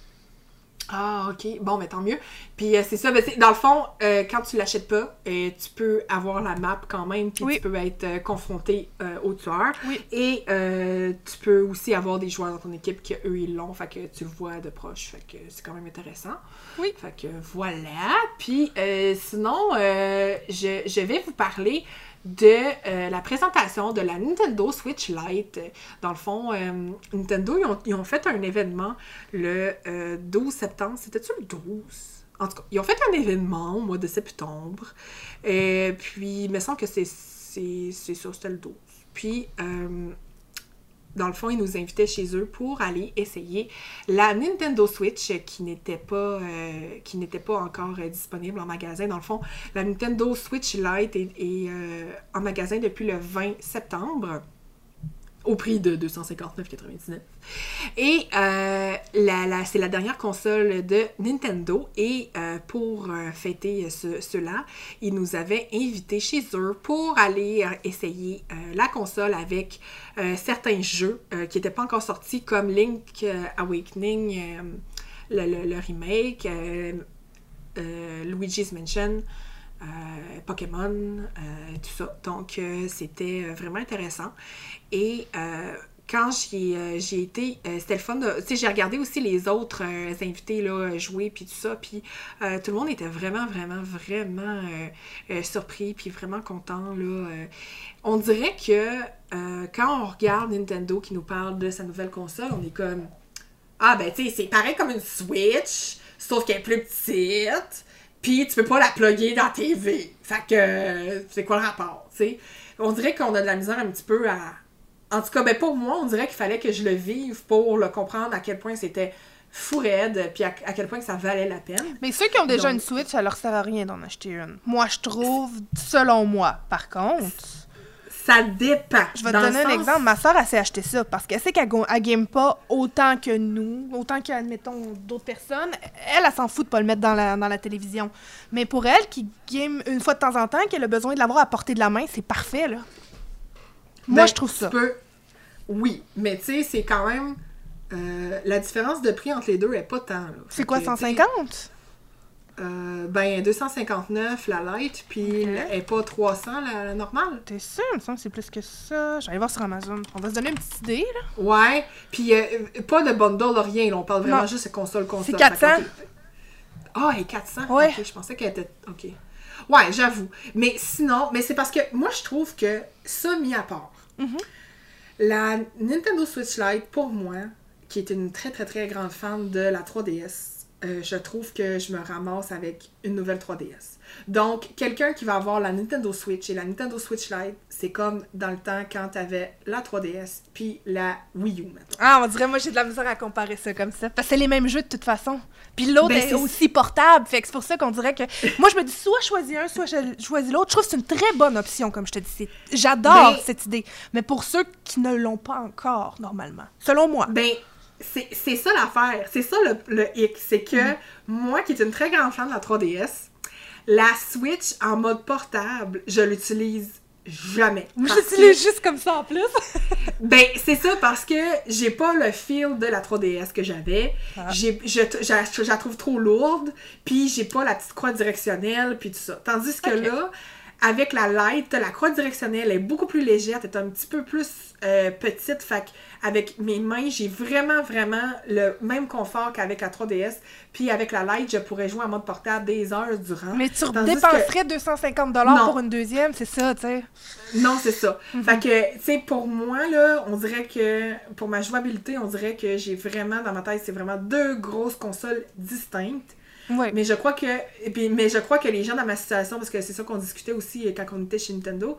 Ah, ok. Bon, mais tant mieux. Puis c'est ça, dans le fond, quand tu l'achètes pas, tu peux avoir la map quand même, puis tu peux être confronté au tueur. Oui. Et tu peux aussi avoir des joueurs dans ton équipe qui, eux, ils l'ont, fait que tu le vois de proche. Fait que c'est quand même intéressant. Oui. Fait que voilà. Puis sinon, je vais vous parler de la présentation de la Nintendo Switch Lite. Dans le fond, Nintendo, ils ont fait un événement le 12 septembre. C'était-tu le 12? En tout cas, ils ont fait un événement au mois de septembre. Puis, il me semble que c'est ça, c'était le 12. Puis, dans le fond, ils nous invitaient chez eux pour aller essayer la Nintendo Switch qui n'était pas encore disponible en magasin. Dans le fond, la Nintendo Switch Lite est en magasin depuis le 20 septembre au prix de 259,99. Et c'est la dernière console de Nintendo. Et pour fêter cela, ils nous avaient invités chez eux pour aller essayer la console avec certains jeux qui n'étaient pas encore sortis, comme Link Awakening, le remake, Luigi's Mansion, Pokémon, tout ça. Donc, c'était vraiment intéressant. Et quand j'y ai été, c'était le fun. Tu sais, j'ai regardé aussi les autres invités là, jouer, puis tout ça. Puis tout le monde était vraiment, vraiment, vraiment surpris, puis vraiment content. Là. On dirait que quand on regarde Nintendo qui nous parle de sa nouvelle console, on est comme... Ah, ben, tu sais, c'est pareil comme une Switch, sauf qu'elle est plus petite. Puis tu peux pas la plugger dans la TV. Fait que c'est quoi le rapport, tu sais? On dirait qu'on a de la misère un petit peu à... En tout cas, ben pour moi, on dirait qu'il fallait que je le vive pour le comprendre à quel point c'était fou raide, puis à quel point que ça valait la peine. Mais ceux qui ont déjà une Switch, ça leur sert à rien d'en acheter une. Moi, je trouve, selon moi. Par contre... Ça dépend. Je vais te donner un exemple. Ma soeur, elle s'est acheté ça parce qu'elle sait qu'elle game pas autant que nous, autant que, admettons, d'autres personnes. Elle s'en fout de pas le mettre dans la télévision. Mais pour elle, qui game une fois de temps en temps, qu'elle a besoin de l'avoir à portée de la main, c'est parfait, là. Moi, je trouve ça. Oui, mais tu sais, c'est quand même... la différence de prix entre les deux est pas tant, là. C'est quoi, 150? Ben, 259 la light, puis elle n'est pas 300 la normale. T'es sûr? Il me semble que c'est plus que ça. J'allais voir sur Amazon. On va se donner une petite idée, là. Ouais, puis pas de bundle, rien, là, on parle vraiment juste de console. C'est 400? Ah, elle est 400? Ouais. Ok, je pensais qu'elle était... Ok. Ouais, j'avoue. Mais sinon, mais c'est parce que moi, je trouve que ça, mis à part, la Nintendo Switch Lite, pour moi, qui est une très, très, très grande fan de la 3DS, je trouve que je me ramasse avec une nouvelle 3DS. Donc, quelqu'un qui va avoir la Nintendo Switch et la Nintendo Switch Lite, c'est comme dans le temps quand t'avais la 3DS puis la Wii U, maintenant. Ah, on dirait, moi, j'ai de la misère à comparer ça comme ça. Parce que c'est les mêmes jeux de toute façon. Puis l'autre Ben, est aussi portable. Fait que c'est pour ça qu'on dirait que... Moi, je me dis, soit je choisis un, soit je choisis l'autre. Je trouve que c'est une très bonne option, comme je te dis. J'adore cette idée. Mais pour ceux qui ne l'ont pas encore, normalement. Selon moi. Ben, c'est ça l'affaire. C'est ça le hic. C'est que moi, qui est une très grande fan de la 3DS, la Switch en mode portable, je l'utilise jamais. Moi, je l'utilise juste comme ça en plus. Ben, c'est ça parce que j'ai pas le feel de la 3DS que j'avais. Je la trouve trop lourde, puis j'ai pas la petite croix directionnelle, puis tout ça. Tandis que là, avec la Lite, la croix directionnelle est beaucoup plus légère, elle est un petit peu plus petite, fait avec mes mains, j'ai vraiment, vraiment le même confort qu'avec la 3DS. Puis avec la Lite, je pourrais jouer en mode portable des heures durant. Mais tu dépenserais 250$ pour une deuxième, c'est ça, tu sais. Non, c'est ça. Fait que, tu sais, pour moi, là, on dirait que, pour ma jouabilité, on dirait que j'ai vraiment, dans ma tête, c'est vraiment deux grosses consoles distinctes. Ouais. Mais je crois que les gens dans ma situation, parce que c'est ça qu'on discutait aussi quand on était chez Nintendo,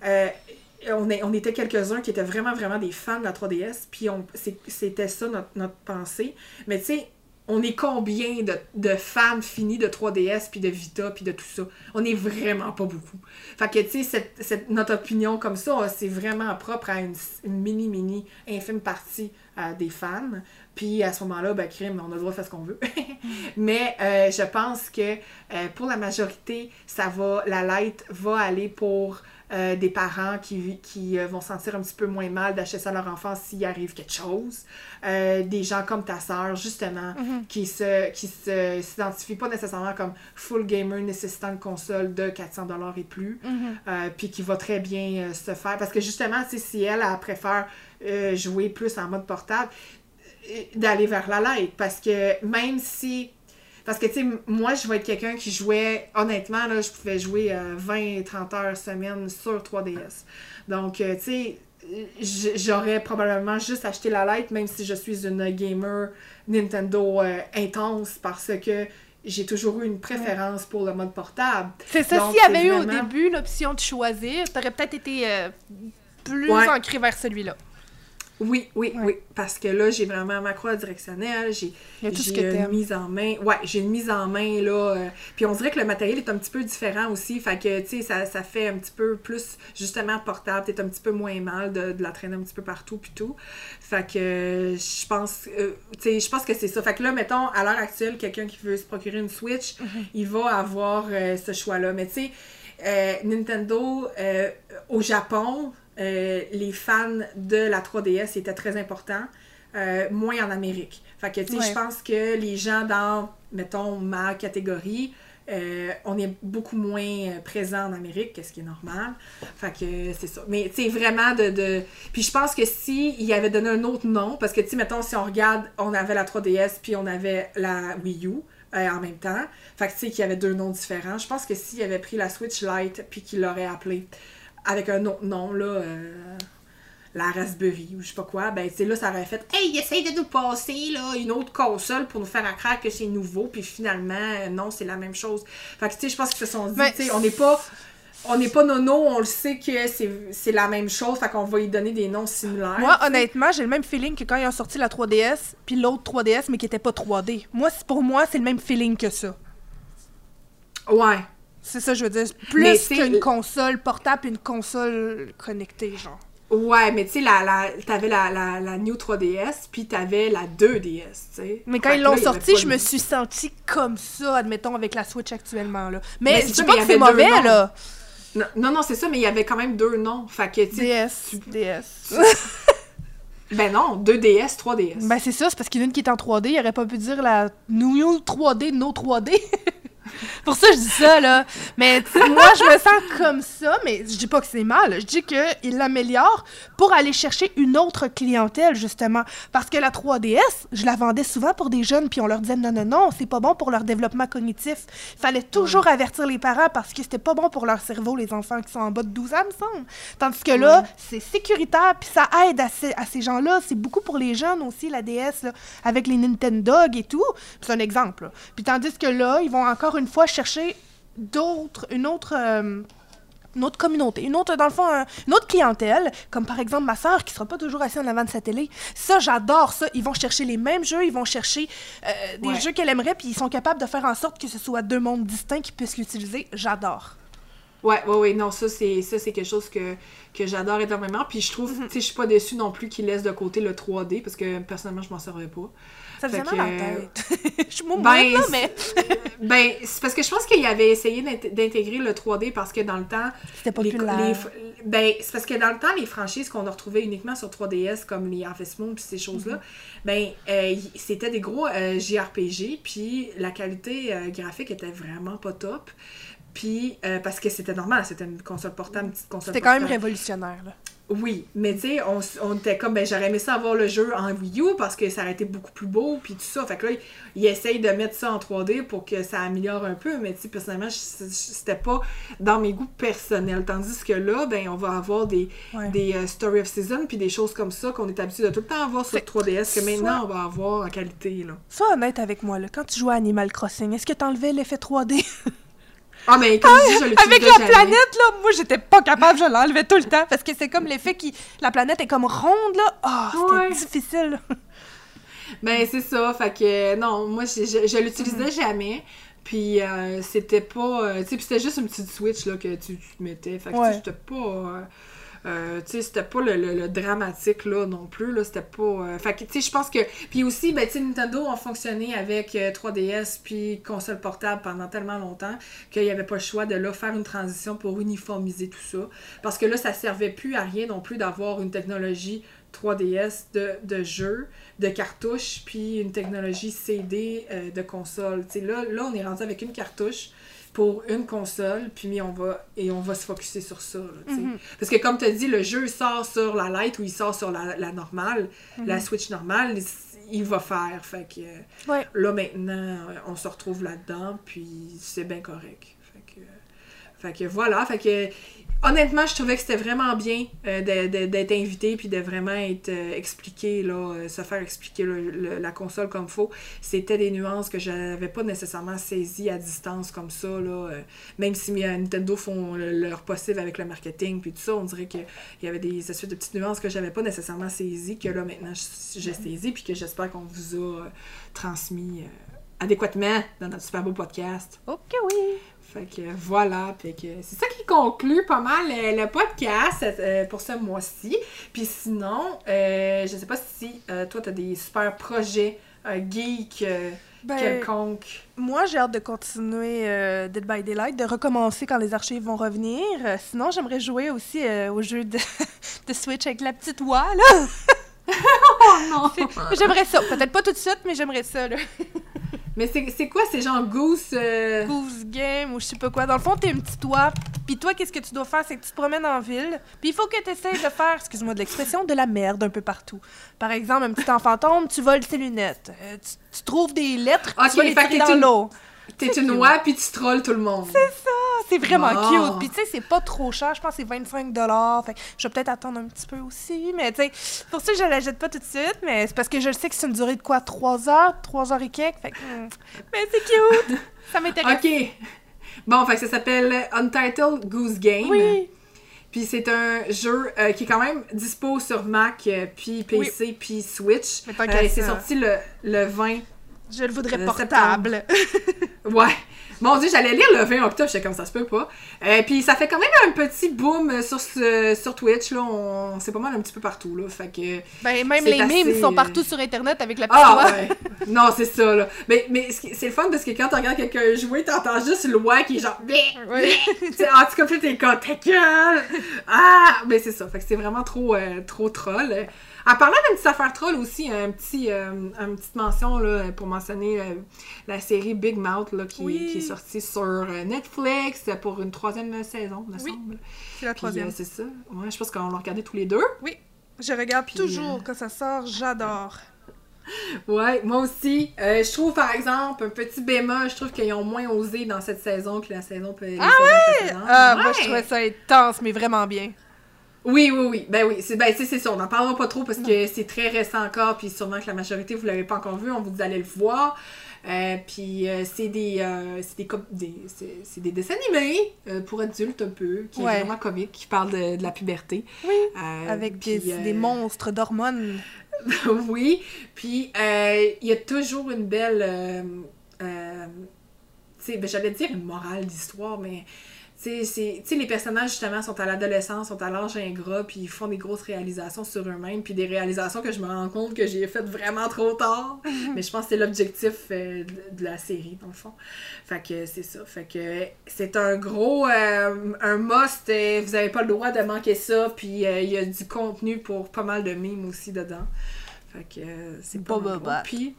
on était quelques-uns qui étaient vraiment, vraiment des fans de la 3DS, puis c'était ça notre pensée. Mais tu sais, on est combien de fans finis de 3DS, puis de Vita, puis de tout ça? On est vraiment pas beaucoup. Fait que, tu sais, notre opinion comme ça, c'est vraiment propre à une mini, infime partie des fans. Puis à ce moment-là, ben, crime, on a le droit de faire ce qu'on veut. Mais je pense que pour la majorité, la Lite va aller pour des parents qui vont sentir un petit peu moins mal d'acheter ça à leur enfant s'il arrive quelque chose. Des gens comme ta sœur, justement, qui s'identifient pas nécessairement comme full gamer nécessitant une console de 400$ et plus. Puis qui va très bien se faire. Parce que justement, si elle préfère jouer plus en mode portable, d'aller vers la Lite. Parce que même si... Parce que, tu sais, moi, je vais être quelqu'un qui jouait... Honnêtement, là, je pouvais jouer 20-30 heures semaine sur 3DS. Donc, tu sais, j'aurais probablement juste acheté la Lite, même si je suis une gamer Nintendo intense, parce que j'ai toujours eu une préférence pour le mode portable. C'est ça, s'il y avait eu au début l'option de choisir, t'aurais peut-être été plus ancré vers celui-là. Oui, parce que là, j'ai vraiment ma croix directionnelle, j'ai une mise en main. Ouais, j'ai une mise en main, là. Puis on dirait que le matériel est un petit peu différent aussi, fait que, tu sais, ça fait un petit peu plus, justement, portable, peut-être un petit peu moins mal de la traîner un petit peu partout, puis tout. Fait que, je pense que c'est ça. Fait que là, mettons, à l'heure actuelle, quelqu'un qui veut se procurer une Switch, il va avoir ce choix-là. Mais tu sais, Nintendo, au Japon... les fans de la 3DS étaient très importants, moins en Amérique. Fait que, tu sais, je pense que les gens dans, mettons, ma catégorie, on est beaucoup moins présents en Amérique, ce qui est normal. Fait que c'est ça. Mais, tu sais, vraiment Puis je pense que il avait donné un autre nom, parce que, tu sais, mettons, si on regarde, on avait la 3DS, puis on avait la Wii U, en même temps. Fait que, tu sais, qu'il y avait deux noms différents. Je pense que s'il avait pris la Switch Lite, puis qu'il l'aurait appelé avec un autre nom, là, la Raspberry ou je sais pas quoi, ben, tu sais, là, ça aurait fait « Hey, essaye de nous passer, là, une autre console pour nous faire croire que c'est nouveau, puis finalement, non, c'est la même chose. » Fait que, tu sais, je pense qu'ils se sont dit, tu sais, on n'est pas nono, on le sait que c'est la même chose, fait qu'on va y donner des noms similaires. Moi, honnêtement, j'ai le même feeling que quand ils ont sorti la 3DS, puis l'autre 3DS, mais qui était pas 3D. Pour moi, c'est le même feeling que ça. Ouais. C'est ça, je veux dire. Plus qu'une console portable et une console connectée, genre. Ouais, mais tu sais, t'avais la New 3DS, puis t'avais la 2DS, tu sais. Mais quand ils l'ont sorti, je me suis sentie comme ça, admettons, avec la Switch actuellement, là. Mais je dis pas que c'est mauvais, là. Non, c'est ça, mais il y avait quand même deux noms. Fait que, DS. Ben non, 2DS, 3DS. Ben c'est ça, c'est parce qu'il y en a une qui est en 3D, il aurait pas pu dire la New 3D, No 3D. Pour ça, je dis ça, là. Mais moi, je me sens comme ça, mais je dis pas que c'est mal. Je dis qu'il l'améliore pour aller chercher une autre clientèle, justement. Parce que la 3DS, je la vendais souvent pour des jeunes, puis on leur disait non, c'est pas bon pour leur développement cognitif. Il fallait toujours avertir les parents parce que c'était pas bon pour leur cerveau, les enfants qui sont en bas de 12 ans, me semble. Tandis que là, c'est sécuritaire, puis ça aide à ces gens-là. C'est beaucoup pour les jeunes aussi, la DS, là, avec les Nintendo et tout. C'est un exemple, là. Puis tandis que là, ils vont encore une fois chercher une autre communauté, dans le fond, une autre clientèle, comme par exemple ma sœur qui sera pas toujours assise en avant de sa télé. Ça, j'adore ça. Ils vont chercher les mêmes jeux, ils vont chercher des jeux qu'elle aimerait, puis ils sont capables de faire en sorte que ce soit deux mondes distincts qui puissent l'utiliser. J'adore. Ouais, non, ça c'est quelque chose que j'adore énormément, puis je trouve, tu sais, je suis pas déçue non plus qu'ils laissent de côté le 3D, parce que personnellement, je m'en servais pas. Ça faisait mal à la tête. Je suis moumoute, là, mais... c'est parce que je pense qu'il avait essayé d'intégrer le 3D, parce que dans le temps... C'était populaire. C'est parce que dans le temps, les franchises qu'on a retrouvées uniquement sur 3DS, comme les Harvest Moon, puis ces choses-là, c'était des gros JRPG, puis la qualité graphique était vraiment pas top. Puis, parce que c'était normal, c'était une console portable, une petite console portable. C'était quand même révolutionnaire, là. Oui, mais tu sais, on était comme, j'aurais aimé ça avoir le jeu en Wii U parce que ça aurait été beaucoup plus beau, puis tout ça. Fait que là, ils essayent de mettre ça en 3D pour que ça améliore un peu, mais tu sais, personnellement, c'était pas dans mes goûts personnels. Tandis que là, on va avoir des Story of Season, puis des choses comme ça qu'on est habitué de tout le temps avoir sur 3DS, que maintenant, on va avoir en qualité, là. Sois honnête avec moi, là. Quand tu jouais à Animal Crossing, est-ce que t'enlevais l'effet 3D? Ah, mais comme je dis, je l'utilise avec la planète, là, moi, j'étais pas capable, je l'enlevais tout le temps, parce que c'est comme l'effet la planète est comme ronde, là. C'était difficile. Ben, c'est ça, fait que, non, moi, je l'utilisais jamais, puis c'était pas, tu sais, puis c'était juste une petite Switch, là, que tu mettais, fait que, c'était pas... tu sais, c'était pas le dramatique, là, non plus, là, c'était pas... Fait que, tu sais, je pense que... Puis aussi, tu sais, Nintendo ont fonctionné avec 3DS puis console portable pendant tellement longtemps qu'il n'y avait pas le choix de, là, faire une transition pour uniformiser tout ça. Parce que là, ça servait plus à rien non plus d'avoir une technologie 3DS de jeu, de cartouche, puis une technologie CD de console. Tu sais, là, on est rendu avec une cartouche pour une console, puis on va se focusser sur ça. Là, parce que comme tu as dit, le jeu sort sur la Lite ou il sort sur la normale, la Switch normale, il va faire. Fait que là, maintenant, on se retrouve là-dedans, puis c'est bien correct. Fait que voilà, fait que honnêtement, je trouvais que c'était vraiment bien d'être invité puis de vraiment être expliqué, là, se faire expliquer la console comme il faut. C'était des nuances que je n'avais pas nécessairement saisies à distance comme ça, là. Même si Nintendo font leur possible avec le marketing puis tout ça, on dirait qu'il y avait des espèces de petites nuances que j'avais pas nécessairement saisies, que là, maintenant, j'ai saisi puis que j'espère qu'on vous a transmis adéquatement dans notre super beau podcast. Ok, oui! Fait que voilà, fait que c'est ça qui conclut pas mal le podcast pour ce mois-ci. Puis sinon, je sais pas si toi t'as des super projets geek quelconques. Moi, j'ai hâte de continuer Dead by Daylight, de recommencer quand les archives vont revenir. Sinon, j'aimerais jouer aussi au jeu de Switch avec la petite oie, là. Oh non! J'aimerais ça. Peut-être pas tout de suite, mais j'aimerais ça, là. Mais c'est quoi? C'est genre Goose... Goose Game ou je sais pas quoi. Dans le fond, t'es une petite oie. Puis toi, qu'est-ce que tu dois faire? C'est que tu te promènes en ville. Puis il faut que tu essaies de faire, excuse-moi de l'expression, de la merde un peu partout. Par exemple, un petit enfant tombe, tu voles ses lunettes. Tu trouves des lettres, tu vas les tirer dans l'eau. T'es une oie, puis tu trolles tout le monde. C'est ça! C'est vraiment cute. Puis tu sais, c'est pas trop cher. Je pense que c'est 25$. Fait que je vais peut-être attendre un petit peu aussi. Mais tu sais, pour ça, je la jette pas tout de suite. Mais c'est parce que je sais que c'est une durée de quoi? 3 heures? 3 heures et quelques? Fait que... Mais c'est cute! Ça m'intéresse. OK. Bon, fait que ça s'appelle Untitled Goose Game. Oui! Puis c'est un jeu qui est quand même dispo sur Mac, puis PC, puis Switch. C'est sorti le 20 Je le voudrais portable. Ouais. Mon Dieu, j'allais lire le 20 octobre, j'étais comme ça se peut pas. Puis ça fait quand même un petit boom sur Twitch, là. C'est pas mal un petit peu partout, là. Fait que... même les memes sont partout sur Internet avec la petite oie. Ouais. Non, c'est ça, là. Mais c'est le fun parce que quand tu regardes quelqu'un jouer, t'entends juste l'oie qui est genre... Oui. En tout cas, t'es comme ta gueule! Ah! Mais c'est ça. Fait que c'est vraiment trop troll. En parlant d'une petite affaire troll aussi, une petite mention là, pour mentionner la série Big Mouth là, qui est sortie sur Netflix pour une 3e saison, me semble. C'est la 3e. C'est ça. Ouais, je pense qu'on l'a regardé tous les deux. Oui, je regarde toujours quand ça sort, j'adore. Ouais, moi aussi. Je trouve, par exemple, un petit bémol, je trouve qu'ils ont moins osé dans cette saison que la saison précédente. Moi, je trouvais ça intense, mais vraiment bien. Oui. Ben oui, c'est ça. On n'en parlera pas trop parce que c'est très récent encore, puis sûrement que la majorité, vous l'avez pas encore vu, on vous dit d'aller le voir. Puis c'est des dessins animés pour adultes un peu, qui est vraiment comique, qui parle de la puberté. Oui, avec des monstres d'hormones. Oui, puis il y a toujours une belle... j'allais dire une morale d'histoire, mais... les personnages, justement, sont à l'adolescence, sont à l'âge ingrat, puis ils font des grosses réalisations sur eux-mêmes, puis des réalisations que je me rends compte que j'ai faites vraiment trop tard. Mais je pense que c'est l'objectif de la série, dans le fond. Fait que c'est ça. Fait que c'est un gros... un must. Vous avez pas le droit de manquer ça, puis il y a du contenu pour pas mal de mimes aussi dedans. Fait que c'est pas mal bon. Puis...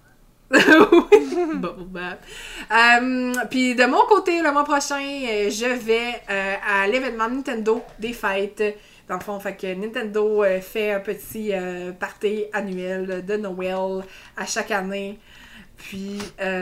Puis de mon côté, le mois prochain, je vais à l'événement Nintendo des fêtes. Dans le fond, fait que Nintendo fait un petit party annuel de Noël à chaque année. Puis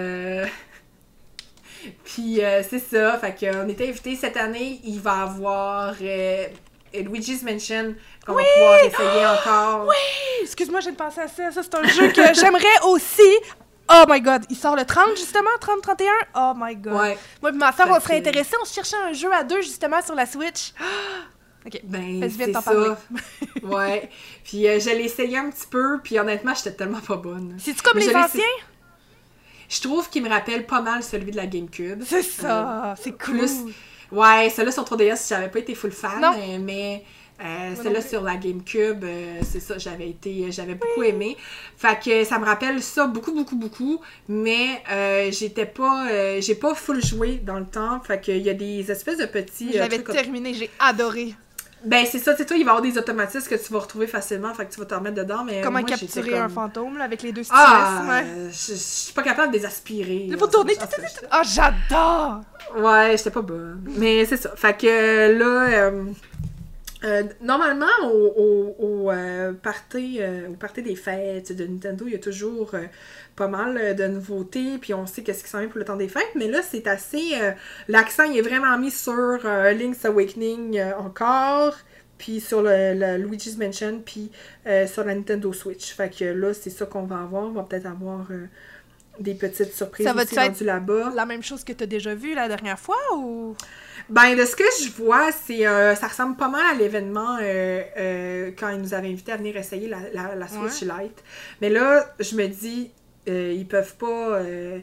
c'est ça. Fait qu'on était invités cette année. Il va y avoir Luigi's Mansion qu'on va pouvoir essayer encore. Oui! Excuse-moi, j'ai pensé à ça. Ça, c'est un jeu que j'aimerais aussi. Oh my god, il sort le 30 justement, 30-31? Oh my god. Ouais. Moi et ma soeur, on serait intéressés, on se cherchait un jeu à 2 justement sur la Switch. Ok, ben c'est ça. Ouais. Puis je l'ai essayé un petit peu, puis honnêtement, j'étais tellement pas bonne. C'est-tu comme les anciens? Je trouve qu'il me rappelle pas mal celui de la GameCube. C'est ça, c'est cool. Ouais, celui-là sur 3DS, j'avais pas été full fan, mais... celle-là sur la GameCube, c'est ça, j'avais beaucoup aimé. Fait que ça me rappelle ça beaucoup, mais j'ai pas full joué dans le temps. Fait qu'il y a des espèces de petits... J'avais terminé, j'ai adoré. Ben c'est ça, tu sais, toi, il va y avoir des automatismes que tu vas retrouver facilement, fait que tu vas te remettre dedans, mais comment moi, capturer un fantôme, là, avec les deux stylus? Je suis pas capable de les aspirer. Il faut tourner... Ah, j'adore! Ouais, j'étais pas bonne. Mais c'est ça, fait que là... normalement, au party des fêtes de Nintendo, il y a toujours pas mal de nouveautés, puis on sait qu'est-ce qui s'en vient pour le temps des fêtes, mais là, c'est assez... l'accent, il est vraiment mis sur Link's Awakening encore, puis sur le Luigi's Mansion, puis sur la Nintendo Switch. Fait que là, c'est ça qu'on va avoir. On va peut-être avoir des petites surprises aussi rendues là-bas. La même chose que tu as déjà vu la dernière fois, ou... Ben, de ce que je vois, c'est ça ressemble pas mal à l'événement quand ils nous avaient invités à venir essayer la Switch Lite. Mais là, je me dis, ils peuvent pas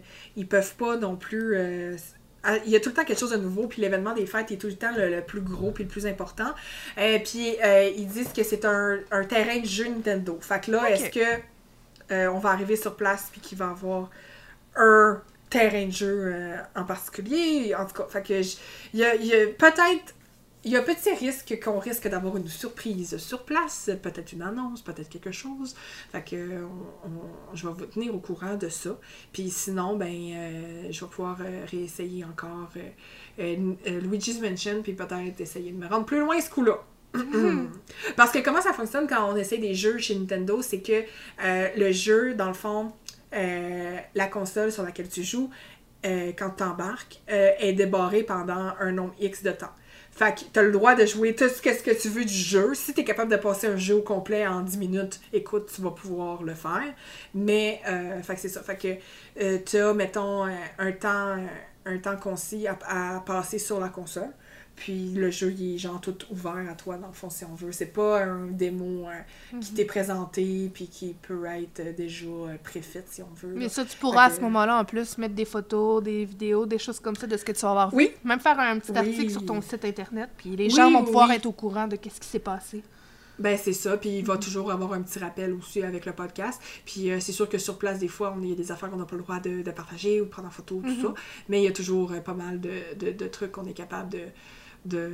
non plus... il y a tout le temps quelque chose de nouveau, puis l'événement des fêtes est tout le temps le plus gros puis le plus important. Puis ils disent que c'est un terrain de jeu Nintendo. Fait que là, est-ce que on va arriver sur place puis qu'il va y avoir un terrain de jeu en particulier? En tout cas, fait que il y a peut-être... Il y a un petit risque qu'on risque d'avoir une surprise sur place, peut-être une annonce, peut-être quelque chose. Fait que je vais vous tenir au courant de ça. Puis sinon, ben, je vais pouvoir réessayer encore Luigi's Mansion, puis peut-être essayer de me rendre plus loin ce coup-là. Parce que comment ça fonctionne quand on essaie des jeux chez Nintendo, c'est que le jeu, dans le fond, la console sur laquelle tu joues, quand tu t'embarques, est débarrée pendant un nombre X de temps. Fait que t'as le droit de jouer tout ce que tu veux du jeu. Si t'es capable de passer un jeu au complet en 10 minutes, écoute, tu vas pouvoir le faire. Mais, fait que c'est ça. Fait que t'as, mettons, un temps concis à passer sur la console. Puis le jeu, il est genre tout ouvert à toi, dans le fond, si on veut. C'est pas un démo qui t'est présenté, puis qui peut être déjà préfait, si on veut. Mais ça, tu pourras à ce moment-là, en plus, mettre des photos, des vidéos, des choses comme ça de ce que tu vas avoir vu. Oui. Même faire un petit article sur ton site Internet, puis les gens vont pouvoir être au courant de ce qui s'est passé. Ben, c'est ça. Puis il va toujours avoir un petit rappel aussi avec le podcast. Puis c'est sûr que sur place, des fois, il y a des affaires qu'on n'a pas le droit de partager ou de prendre en photo, tout ça. Mais il y a toujours pas mal de trucs qu'on est capable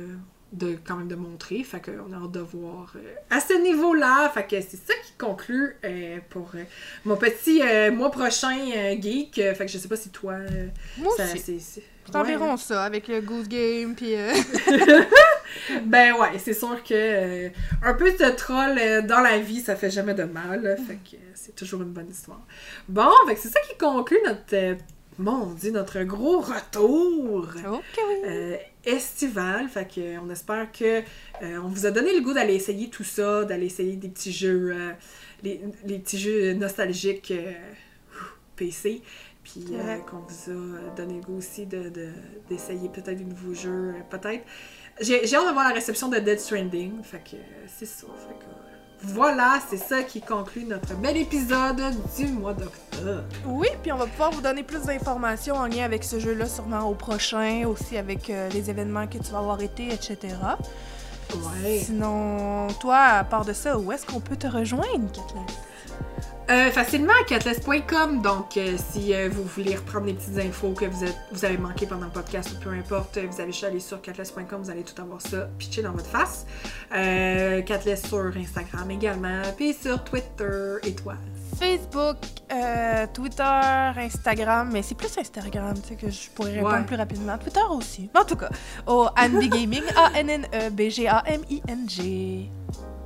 quand même de montrer. Fait qu'on a hâte de voir à ce niveau-là. Fait que c'est ça qui conclut pour mon petit mois prochain geek. Fait que je sais pas si toi... Moi aussi. C'est environ ça, avec le Goose Game, puis... Ben ouais, c'est sûr que un peu de troll dans la vie, ça fait jamais de mal. Fait que c'est toujours une bonne histoire. Bon, fait que c'est ça qui conclut notre... mon Dieu, notre gros retour estival. Fait que on espère que on vous a donné le goût d'aller essayer tout ça, d'aller essayer des petits jeux, les petits jeux nostalgiques PC. Puis qu'on vous a donné le goût aussi d'essayer peut-être des nouveaux jeux, peut-être. J'ai hâte de voir la réception de Death Stranding. Fait que c'est ça. Fait que voilà, c'est ça qui conclut notre bel épisode du mois d'octobre. Oui, puis on va pouvoir vous donner plus d'informations en lien avec ce jeu-là sûrement au prochain, aussi avec les événements que tu vas avoir été, etc. Ouais. Sinon, toi, à part de ça, où est-ce qu'on peut te rejoindre, Kathleen? Facilement à catless.com. Donc, si vous voulez reprendre les petites infos que vous avez manquées pendant le podcast ou peu importe, vous avez juste aller sur catless.com, vous allez tout avoir ça pitché dans votre face. Catless sur Instagram également, puis sur Twitter et toi. Facebook, Twitter, Instagram, mais c'est plus Instagram, tu sais, que je pourrais répondre plus rapidement. Twitter aussi. En tout cas, au Annebi Gaming, ANNEBGAMING.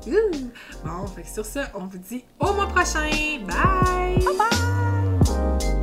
Bon, fait que sur ça, on vous dit au mois prochain. Bye! Bye bye!